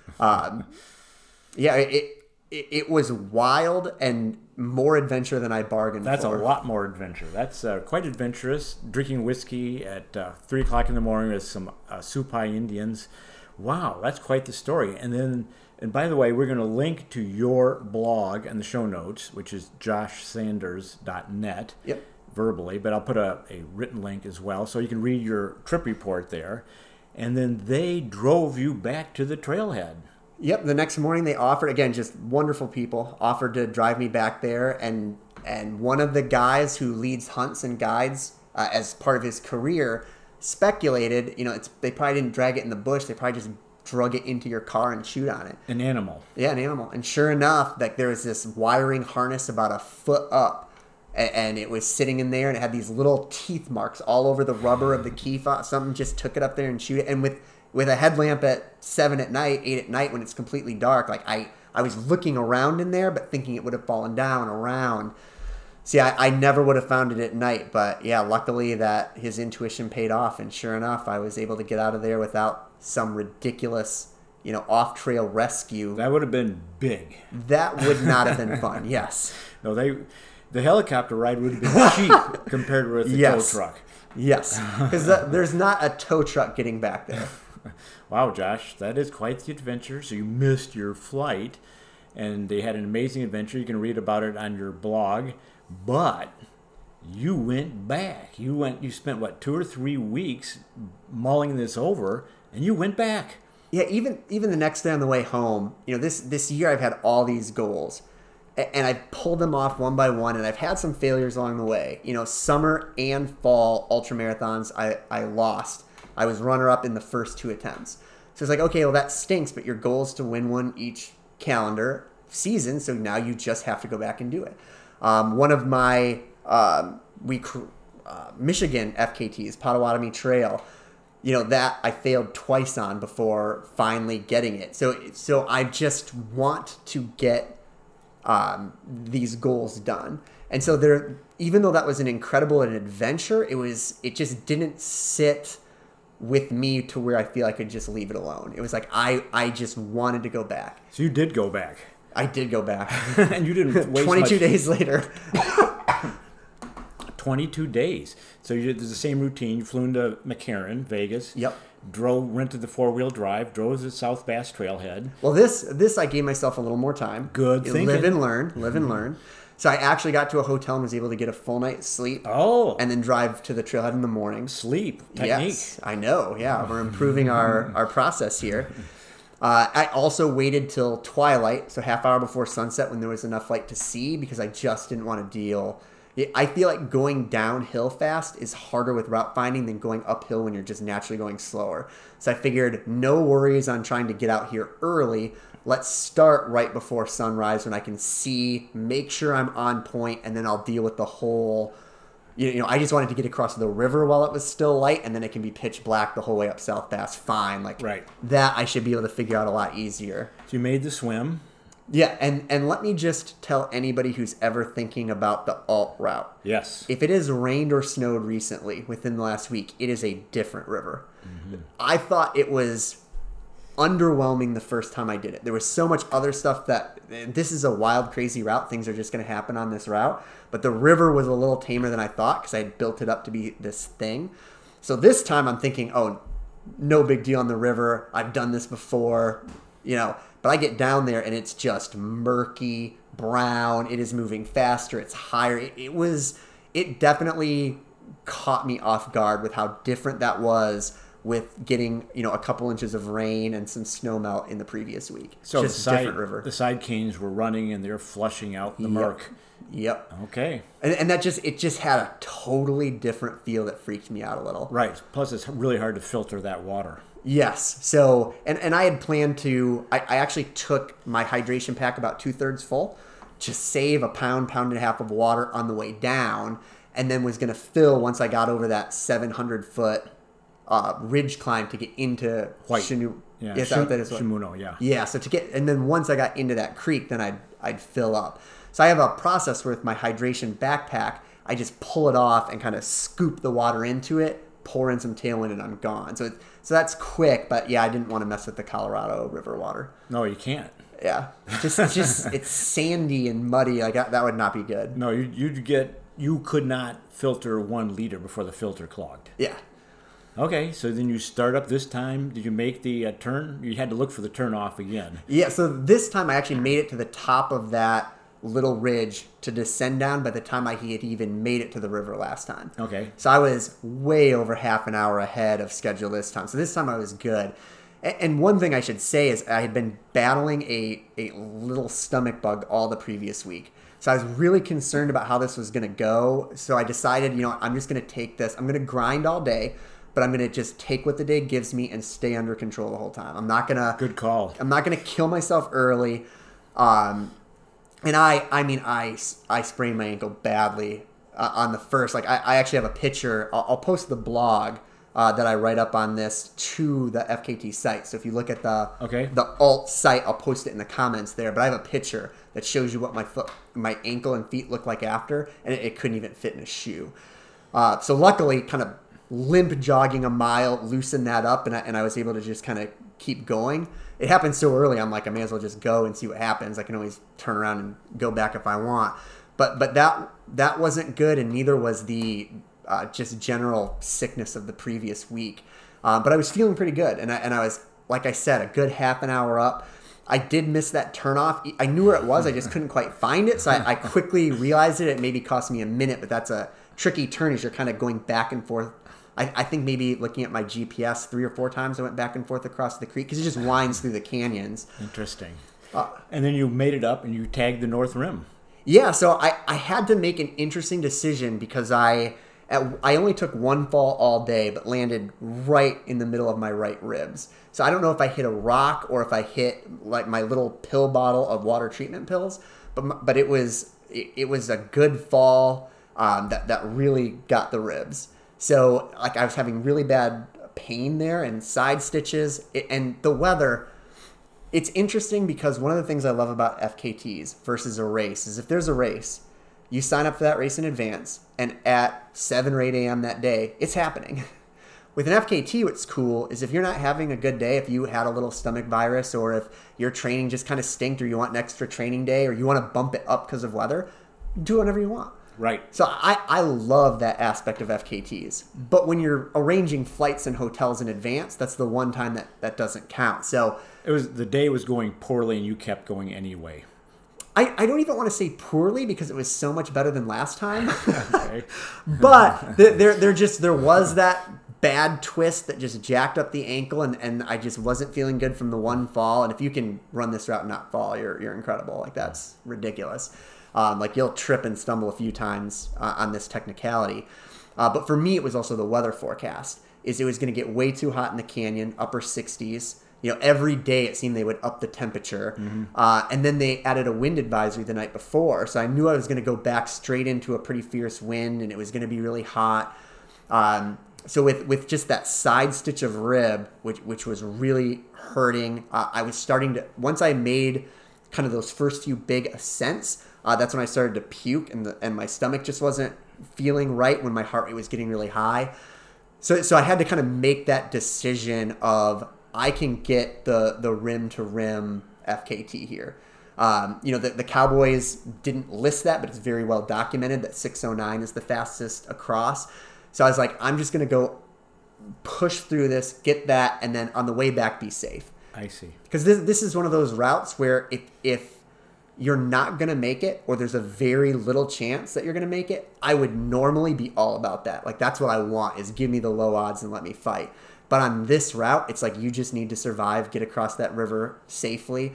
um, yeah, it, it it was wild and more adventure than I bargained That's for. a lot more adventure. That's uh, quite adventurous. Drinking whiskey at uh, three o'clock in the morning with some uh, Supai Indians. Wow, that's quite the story. And then, and by the way, we're going to link to your blog in the show notes, which is josh sanders dot net. Yep. Verbally, but I'll put a, a written link as well, so you can read your trip report there. And then they drove you back to the trailhead. Yep. The next morning they offered, again, just wonderful people, offered to drive me back there. And and one of the guys who leads hunts and guides uh, as part of his career speculated, you know, it's they probably didn't drag it in the bush. They probably just drug it into your car and chewed on it. An animal. Yeah, an animal. And sure enough, like there was this wiring harness about a foot up, and, and it was sitting in there, and it had these little teeth marks all over the rubber of the key fob. Something just took it up there and chewed it. And with with a headlamp at seven at night, eight at night when it's completely dark, like I I was looking around in there, but thinking it would have fallen down around. See, I, I never would have found it at night, but yeah, luckily that his intuition paid off, and sure enough, I was able to get out of there without some ridiculous, you know, off-trail rescue. That would have been big. That would not have been fun. Yes. No, they, the helicopter ride would have been cheap compared with the Yes. tow truck. Yes, because there's not a tow truck getting back there. Wow, Josh, that is quite the adventure. So you missed your flight, and they had an amazing adventure. You can read about it on your blog. But you went back. You went. You spent what two or three weeks mulling this over, and you went back. Yeah, even even the next day on the way home, you know, this this year I've had all these goals, a- and I've pulled them off one by one, and I've had some failures along the way. You know, summer and fall ultra marathons, I I lost. I was runner up in the first two attempts. So it's like, okay, well that stinks, but your goal is to win one each calendar season, so now you just have to go back and do it. Um, one of my um, we uh, Michigan F K Ts, Potawatomi Trail, you know, that I failed twice on before finally getting it. So so I just want to get um, these goals done. And so there, even though that was an incredible an adventure, it was it just didn't sit with me to where I feel I could just leave it alone. It was like I I just wanted to go back. So you did go back. I did go back. And you didn't waste twenty-two much. days later. twenty-two days. So you did the same routine. You flew into McCarran, Vegas. Yep. Drove, rented the four-wheel drive, drove to the South Bass Trailhead. Well, this this I gave myself a little more time. Good You thinking. Live and learn. Live and learn. So I actually got to a hotel and was able to get a full night's sleep. Oh. And then drive to the trailhead in the morning. Sleep technique. Yes, I know. Yeah, we're improving our, our process here. Uh, I also waited till twilight, so half hour before sunset when there was enough light to see, because I just didn't want to deal. I feel like going downhill fast is harder with route finding than going uphill when you're just naturally going slower. So I figured no worries on trying to get out here early. Let's start right before sunrise when I can see, make sure I'm on point, and then I'll deal with the whole... You know, I just wanted to get across the river while it was still light, and then it can be pitch black the whole way up South Bass. Fine, like Right. that I should be able to figure out a lot easier. So you made the swim. Yeah, and, and let me just tell anybody who's ever thinking about the alt route. Yes. If it has rained or snowed recently within the last week, it is a different river. Mm-hmm. I thought it was underwhelming the first time I did it. There was so much other stuff that this is a wild, crazy route. Things are just going to happen on this route. But the river was a little tamer than I thought because I had built it up to be this thing. So this time I'm thinking, oh, no big deal on the river. I've done this before, you know. But I get down there and it's just murky, brown. It is moving faster. It's higher. It, it was, it definitely caught me off guard with how different that was with getting, you know, a couple inches of rain and some snow melt in the previous week. So just the side, a different river. The side canes were running and they're flushing out the Yep. murk. Yep. Okay. And, and that just, it just had a totally different feel that freaked me out a little. Right. Plus, it's really hard to filter that water. Yes. So, and, and I had planned to, I, I actually took my hydration pack about two thirds full to save a pound, pound and a half of water on the way down, and then was going to fill once I got over that seven hundred foot uh, ridge climb to get into White. Shinu. Yeah. Yes, Shim- that is what, Shimuno, yeah. Yeah. So to get, and then once I got into that creek, then I'd, I'd fill up. So I have a process where with my hydration backpack, I just pull it off and kind of scoop the water into it, pour in some tailwind, and I'm gone. So, it, so that's quick, but yeah, I didn't want to mess with the Colorado River water. No, you can't. Yeah, just, just it's sandy and muddy. Like that, that would not be good. No, you, you'd get, you could not filter one liter before the filter clogged. Yeah. Okay, so then you start up this time. Did you make the uh, turn? You had to look for the turn off again. Yeah. So this time I actually made it to the top of that little ridge to descend down by the time I had even made it to the river last time. Okay. So I was way over half an hour ahead of schedule this time. So this time I was good. And one thing I should say is I had been battling a, a little stomach bug all the previous week. So I was really concerned about how this was going to go. So I decided, you know, I'm just going to take this. I'm going to grind all day, but I'm going to just take what the day gives me and stay under control the whole time. I'm not going to... Good call. I'm not going to kill myself early. Um, and I, I mean, I, I sprained my ankle badly uh, on the first. Like, I, I actually have a picture. I'll, I'll post the blog uh, that I write up on this to the F K T site. So if you look at the Okay. the alt site, I'll post it in the comments there. But I have a picture that shows you what my foot, my ankle and feet look like after, and it, it couldn't even fit in a shoe. Uh, so luckily, kind of limp jogging a mile loosened that up, and I, and I was able to just kind of keep going. It happened so early, I'm like, I may as well just go and see what happens. I can always turn around and go back if I want. But but that that wasn't good, and neither was the uh, just general sickness of the previous week. Um, but I was feeling pretty good, and I, and I was, like I said, a good half an hour up. I did miss that turnoff. I knew where it was. I just couldn't quite find it, so I, I quickly realized it. It maybe cost me a minute, but that's a tricky turn as you're kind of going back and forth. I, I think maybe looking at my G P S three or four times I went back and forth across the creek because it just winds through the canyons. Interesting. Uh, And then you made it up and you tagged the North Rim. Yeah, so I, I had to make an interesting decision because I at, I only took one fall all day but landed right in the middle of my right ribs. So I don't know if I hit a rock or if I hit like my little pill bottle of water treatment pills, but but it was it, it was a good fall um, that that really got the ribs. So like I was having really bad pain there and side stitches it, and the weather. It's interesting because one of the things I love about F K Ts versus a race is if there's a race, you sign up for that race in advance, and at seven or eight a.m. that day, it's happening. With an F K T, what's cool is if you're not having a good day, if you had a little stomach virus, or if your training just kind of stinked, or you want an extra training day, or you want to bump it up because of weather, do whatever you want. Right. So I, I love that aspect of F K Ts. But when you're arranging flights and hotels in advance, that's the one time that, that doesn't count. So It was the day was going poorly and you kept going anyway. I, I don't even want to say poorly because it was so much better than last time. Okay. But there, there there just there was that bad twist that just jacked up the ankle, and, and I just wasn't feeling good from the one fall. And if you can run this route and not fall, you're you're incredible. Like that's ridiculous. Um, like you'll trip and stumble a few times uh, on this technicality. Uh, but for me, it was also the weather forecast. Is it was going to get way too hot in the canyon, upper sixties. You know, every day it seemed they would up the temperature. Mm-hmm. Uh, and then they added a wind advisory the night before. So I knew I was going to go back straight into a pretty fierce wind, and it was going to be really hot. Um, so with, with just that side stitch of rib, which which was really hurting, uh, I was starting to, once I made kind of those first few big ascents, uh, that's when I started to puke, and the, and my stomach just wasn't feeling right when my heart rate was getting really high. So so I had to kind of make that decision of, I can get the the rim to rim F K T here. Um, you know, the, the Cowboys didn't list that, but it's very well documented that six oh nine is the fastest across. So I was like, I'm just going to go push through this, get that, and then on the way back, be safe. I see. Because this this is one of those routes where if if you're not going to make it, or there's a very little chance that you're going to make it, I would normally be all about that. Like, that's what I want, is give me the low odds and let me fight. But on this route, it's like you just need to survive, get across that river safely.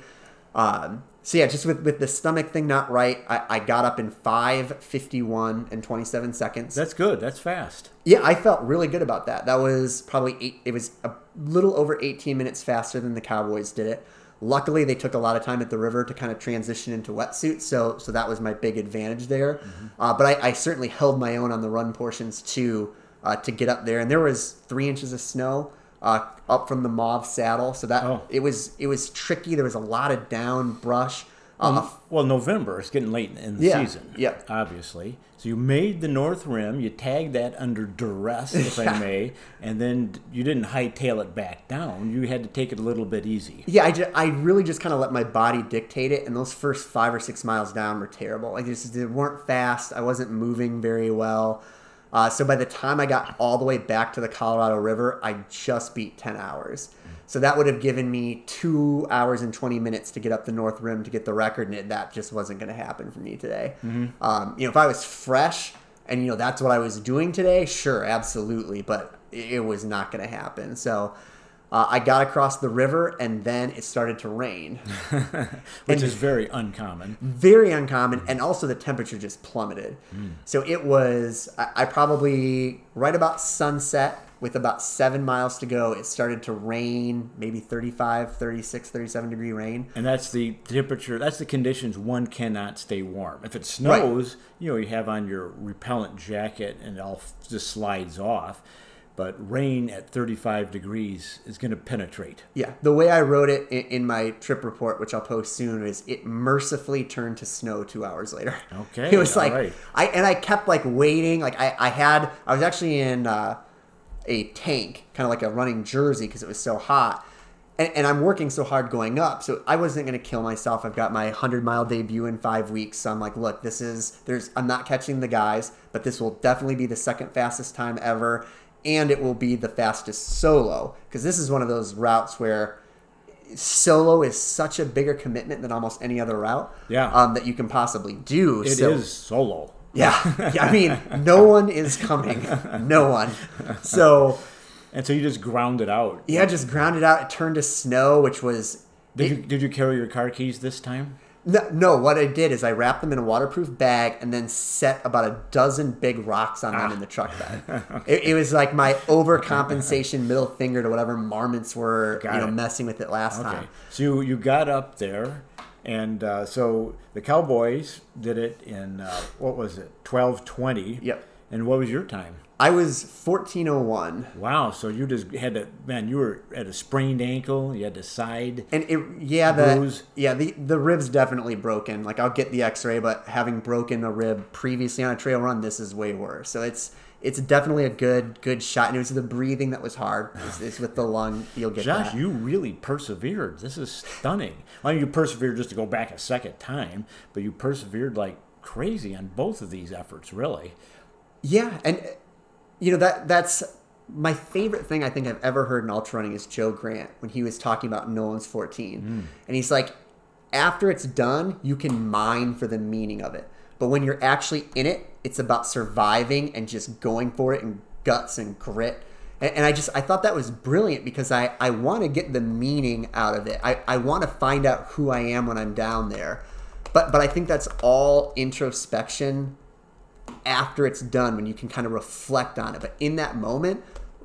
Um, so yeah, just with, with the stomach thing not right, I, I got up in five fifty-one and twenty-seven seconds. That's good. That's fast. Yeah, I felt really good about that. That was probably eight, it was a little over eighteen minutes faster than the Cowboys did it. Luckily, they took a lot of time at the river to kind of transition into wetsuits, so so that was my big advantage there. Mm-hmm. Uh, but I, I certainly held my own on the run portions too uh, to get up there. And there was three inches of snow uh, up from the Mauve Saddle, so that oh. it was it was tricky. There was a lot of down brush. Uh, well, well, November, it's getting late in the yeah, season, yeah. obviously. So you made the North Rim, you tagged that under duress, if I may, and then you didn't hightail it back down. You had to take it a little bit easy. Yeah, I, just, I really just kind of let my body dictate it, and those first five or six miles down were terrible. Like, just, they weren't fast. I wasn't moving very well. Uh, so by the time I got all the way back to the Colorado River, I just beat ten hours. So that would have given me two hours and twenty minutes to get up the North Rim to get the record, and it, that just wasn't going to happen for me today. Mm-hmm. Um, you know, if I was fresh and, you know, that's what I was doing today, sure, absolutely, but it was not going to happen. So uh, I got across the river, and then it started to rain. Which is very uncommon. Very uncommon, and also the temperature just plummeted. Mm. So it was, I, I probably, right about sunset, with about seven miles to go, it started to rain, maybe thirty-five, thirty-six, thirty-seven degree rain. And that's the temperature, that's the conditions one cannot stay warm. If it snows, right. you know, you have on your repellent jacket and it all just slides off. But rain at thirty-five degrees is going to penetrate. Yeah. The way I wrote it in, in my trip report, which I'll post soon, is it mercifully turned to snow two hours later. Okay. It was like, right. I and I kept like waiting. Like I, I had, I was actually in uh, a tank, kind of like a running jersey because it was so hot. And, and I'm working so hard going up, so I wasn't going to kill myself. I've got my one hundred mile debut in five weeks, so I'm like, look, this is, there's, I'm not catching the guys, but this will definitely be the second fastest time ever. And it will be the fastest solo, because this is one of those routes where solo is such a bigger commitment than almost any other route yeah. um, that you can possibly do. It so, is solo. Yeah. yeah. I mean, no one is coming. No one. So. And so you just ground it out. Yeah, just ground it out. It turned to snow, which was. Did it, you did you carry your car keys this time? No, no, what I did is I wrapped them in a waterproof bag and then set about a dozen big rocks on them ah. in the truck bed. okay. it, it was like my overcompensation middle finger to whatever marmots were got you know, it. messing with it last okay. time. So you, you got up there, and uh, so the Cowboys did it in, uh, what was it, twelve twenty. Yep. And what was your time? I was fourteen oh one. Wow, so you just had to, man, you were at a sprained ankle, you had to side and it, yeah, the bruise. Yeah, the, the rib's definitely broken. Like, I'll get the x-ray, but having broken a rib previously on a trail run, this is way worse. So it's it's definitely a good good shot. And it was the breathing that was hard. It's, it's with the lung, you'll get Josh, that. you really persevered. This is stunning. I mean, you persevered just to go back a second time, but you persevered like crazy on both of these efforts, really. Yeah, and... You know, that that's my favorite thing I think I've ever heard in ultra running is Joe Grant when he was talking about Nolan's fourteen. Mm. And he's like, after it's done, you can mine for the meaning of it. But when you're actually in it, it's about surviving and just going for it and guts and grit. And, and I just, I thought that was brilliant because I, I want to get the meaning out of it. I, I want to find out who I am when I'm down there. But But I think that's all introspection after it's done, when you can kind of reflect on it. But in that moment,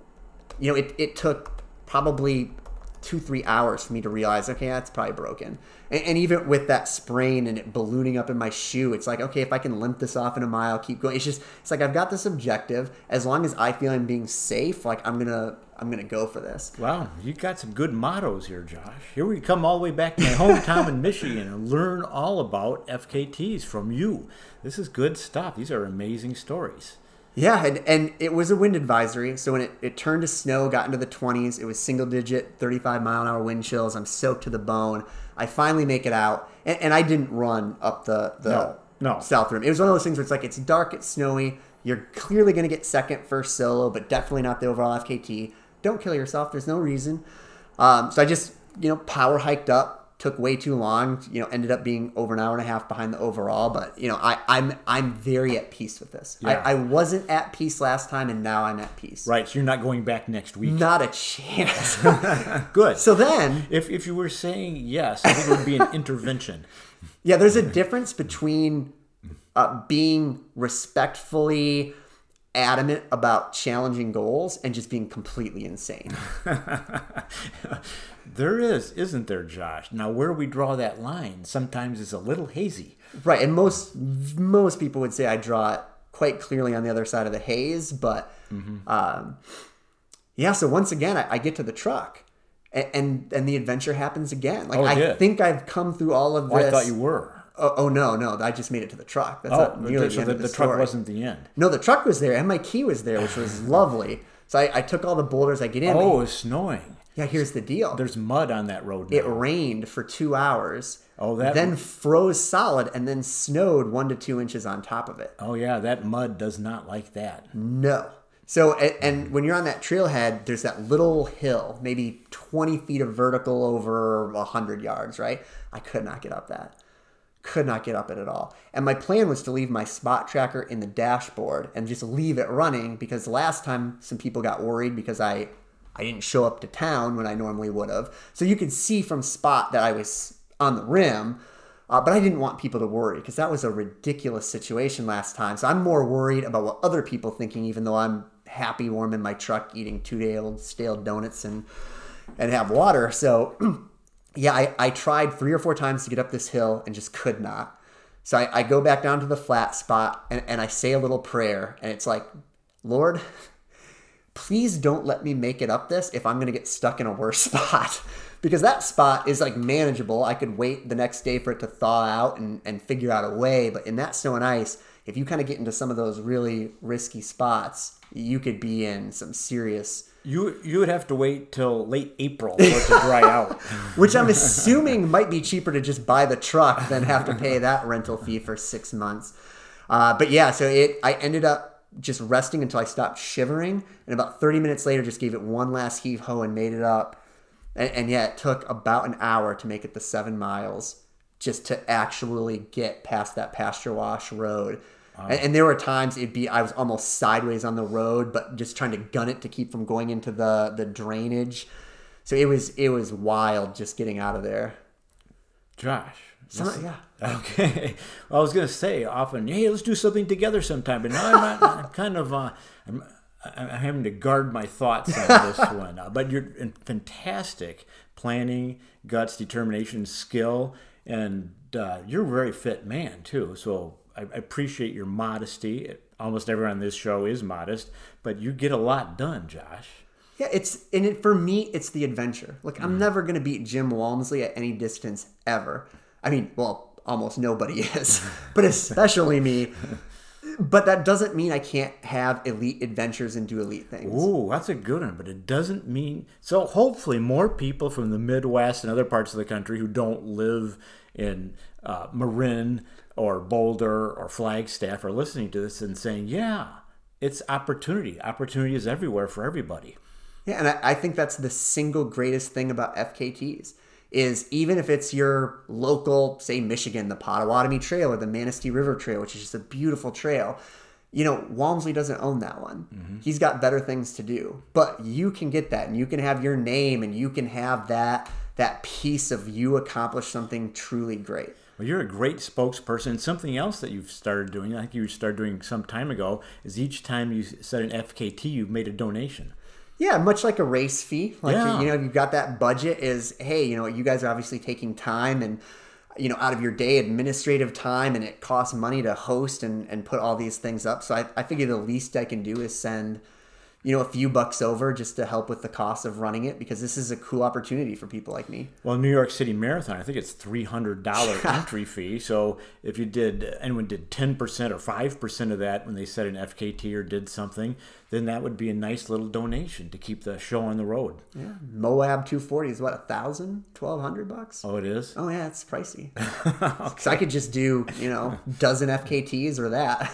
you know, it, it took probably two, three hours for me to realize, okay, that's probably broken. And, and even with that sprain and it ballooning up in my shoe, it's like, okay, if I can limp this off in a mile, keep going. It's just, it's like, I've got this objective. As long as I feel I'm being safe, like I'm going to, I'm going to go for this. Wow. You got some good mottos here, Josh. Here we come all the way back to my hometown in Michigan and learn all about F K Ts from you. This is good stuff. These are amazing stories. Yeah, and, and it was a wind advisory. So when it, it turned to snow, got into the twenties, it was single digit, thirty-five mile an hour wind chills. I'm soaked to the bone. I finally make it out. And, and I didn't run up the, the no, no. South Rim. It was one of those things where it's like, it's dark, it's snowy. You're clearly going to get second, first solo, but definitely not the overall F K T. Don't kill yourself. There's no reason. Um, so I just you know, power hiked up. Took way too long, you know, ended up being over an hour and a half behind the overall. But, you know, I, I'm I'm very at peace with this. Yeah. I, I wasn't at peace last time, and now I'm at peace. Right, so you're not going back next week. Not a chance. Good. So then... If, if you were saying yes, I think it would be an intervention. Yeah, there's a difference between uh, being respectfully adamant about challenging goals and just being completely insane. There is, isn't there, Josh? Now, where we draw that line sometimes is a little hazy. Right, and most most people would say I draw it quite clearly on the other side of the haze, but mm-hmm. um, yeah, so once again, I, I get to the truck, and, and and the adventure happens again. Like oh, I did. think I've come through all of this. Oh, I thought you were. Oh, oh no, no, I just made it to the truck. That's oh, not nearly so the end the, of the, the truck story. wasn't the end. No, the truck was there, and my key was there, which was lovely. So I, I took all the boulders. I get in. Oh, it's snowing. Yeah, here's the deal. There's mud on that road now. It rained for two hours. Oh, that then froze solid, and then snowed one to two inches on top of it. Oh yeah, that mud does not like that. No. So, and, and when you're on that trailhead, there's that little hill, maybe twenty feet of vertical over one hundred yards, right? I could not get up that. Could not get up it at all. And my plan was to leave my spot tracker in the dashboard and just leave it running, because last time some people got worried because I, I didn't show up to town when I normally would have. So you could see from spot that I was on the rim, uh, but I didn't want people to worry because that was a ridiculous situation last time. So I'm more worried about what other people are thinking, even though I'm happy, warm in my truck, eating two-day-old stale donuts and and have water. So yeah, I, I tried three or four times to get up this hill and just could not. So I, I go back down to the flat spot and, and I say a little prayer, and it's like, Lord, please don't let me make it up this if I'm going to get stuck in a worse spot. Because that spot is like manageable. I could wait the next day for it to thaw out and, and figure out a way. But in that snow and ice, if you kind of get into some of those really risky spots, you could be in some serious... You you would have to wait till late April for it to dry out. Which I'm assuming might be cheaper to just buy the truck than have to pay that rental fee for six months. Uh, but yeah, so it I ended up just resting until I stopped shivering. And about thirty minutes later, just gave it one last heave-ho and made it up. And, and yeah, it took about an hour to make it the seven miles just to actually get past that pasture wash road. Wow. And, and there were times it'd be I was almost sideways on the road, but just trying to gun it to keep from going into the, the drainage. So it was it was wild just getting out of there. Josh. Some, this, yeah. Okay. Well, I was going to say often, hey, let's do something together sometime. But now I'm, not, I'm kind of uh, I'm, I'm having to guard my thoughts on this one. Uh, but you're fantastic planning, guts, determination, skill, and uh, you're a very fit man too. So I appreciate your modesty. Almost everyone on this show is modest, but you get a lot done, Josh. Yeah, it's and it, for me, it's the adventure. Look, I'm mm. never going to beat Jim Walmsley at any distance ever. I mean, well, almost nobody is, but especially me. But that doesn't mean I can't have elite adventures and do elite things. Ooh, that's a good one, but it doesn't mean... So hopefully more people from the Midwest and other parts of the country who don't live in uh, Marin or Boulder or Flagstaff are listening to this and saying, yeah, it's opportunity. Opportunity is everywhere for everybody. Yeah, and I, I think that's the single greatest thing about F K Ts is even if it's your local, say, Michigan, the Potawatomi Trail or the Manistee River Trail, which is just a beautiful trail, you know, Walmsley doesn't own that one. Mm-hmm. He's got better things to do. But you can get that, and you can have your name, and you can have that that piece of you accomplish something truly great. Well, you're a great spokesperson. Something else that you've started doing, I think you started doing some time ago, is each time you set an F K T, you've made a donation. Yeah, much like a race fee. Like, yeah. you know, you've got that budget is, hey, you know, you guys are obviously taking time and, you know, out of your day, administrative time, and it costs money to host and, and put all these things up. So I, I figure the least I can do is send, you know, a few bucks over just to help with the cost of running it, because this is a cool opportunity for people like me. Well, New York City Marathon, I think it's three hundred dollars entry fee. So if you did, anyone did ten percent or five percent of that when they set an F K T or did something, then that would be a nice little donation to keep the show on the road. Yeah. Moab two forty is what, a thousand, twelve hundred bucks? Oh, it is? Oh yeah, it's pricey. Okay. So I could just do, you know, dozen F K Ts or that.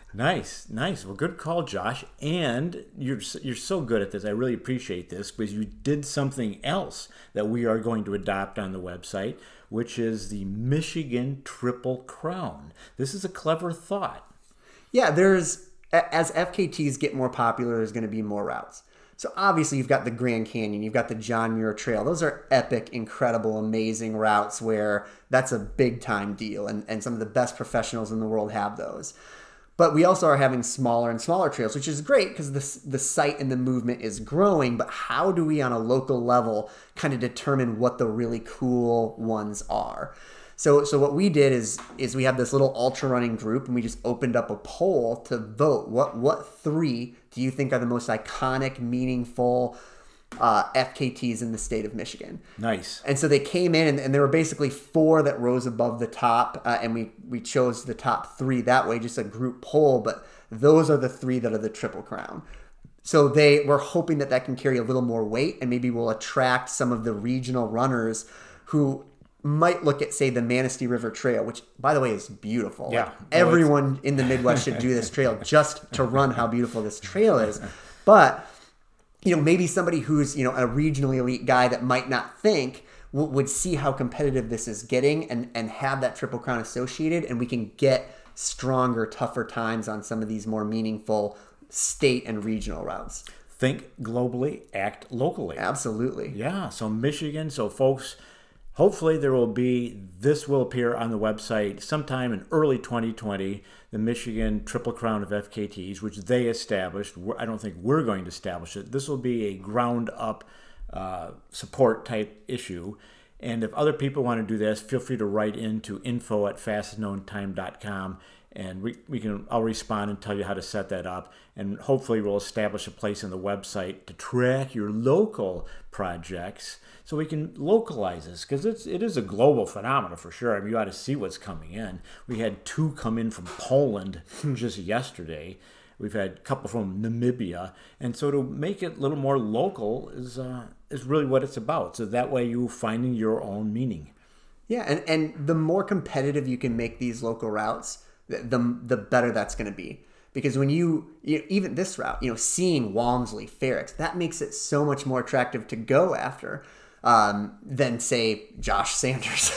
Nice, nice. Well, good call, Josh. And you're you're so good at this. I really appreciate this because you did something else that we are going to adopt on the website, which is the Michigan Triple Crown. This is a clever thought. Yeah, there's as F K Ts get more popular, there's going to be more routes. So obviously you've got the Grand Canyon, you've got the John Muir Trail. Those are epic, incredible, amazing routes where that's a big time deal, and, and some of the best professionals in the world have those. But we also are having smaller and smaller trails, which is great because the, the site and the movement is growing. But how do we on a local level kind of determine what the really cool ones are? So so what we did is is we have this little ultra running group, and we just opened up a poll to vote. What what three do you think are the most iconic, meaningful uh, F K Ts in the state of Michigan? Nice. And so they came in, and, and there were basically four that rose above the top, uh, and we we chose the top three that way, just a group poll. But those are the three that are the Triple Crown. So they we're hoping that that can carry a little more weight, and maybe will attract some of the regional runners who might look at, say, the Manistee River Trail, which, by the way, is beautiful. Yeah. Like, everyone in the Midwest should do this trail just to run how beautiful this trail is. But, you know, maybe somebody who's, you know, a regionally elite guy that might not think w- would see how competitive this is getting and, and have that Triple Crown associated, and we can get stronger, tougher times on some of these more meaningful state and regional routes. Think globally, act locally. Absolutely. Yeah. So Michigan. So folks, hopefully there will be, this will appear on the website sometime in early twenty twenty, the Michigan Triple Crown of F K Ts, which they established. I don't think we're going to establish it. This will be a ground up uh, support type issue. And if other people want to do this, feel free to write into info at fastest known time dot com, and we, we can I'll respond and tell you how to set that up. And hopefully we'll establish a place on the website to track your local projects so we can localize this, because it's it is a global phenomenon for sure. I mean, you ought to see what's coming in. We had two come in from Poland just yesterday. We've had a couple from Namibia, and so to make it a little more local is uh, is really what it's about. So that way you're finding your own meaning. Yeah, and, and the more competitive you can make these local routes, the the, the better that's going to be. Because when you, you know, even this route, you know, seeing Walmsley, Ferrex, that makes it so much more attractive to go after um, than, say, Josh Sanders.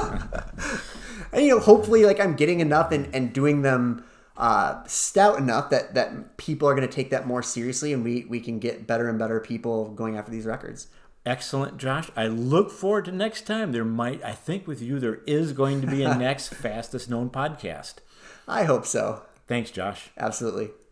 And, you know, hopefully, like, I'm getting enough and, and doing them uh, stout enough that, that people are going to take that more seriously, and we, we can get better and better people going after these records. Excellent, Josh. I look forward to next time. There might, I think with you, there is going to be a next Fastest Known podcast. I hope so. Thanks, Josh. Absolutely.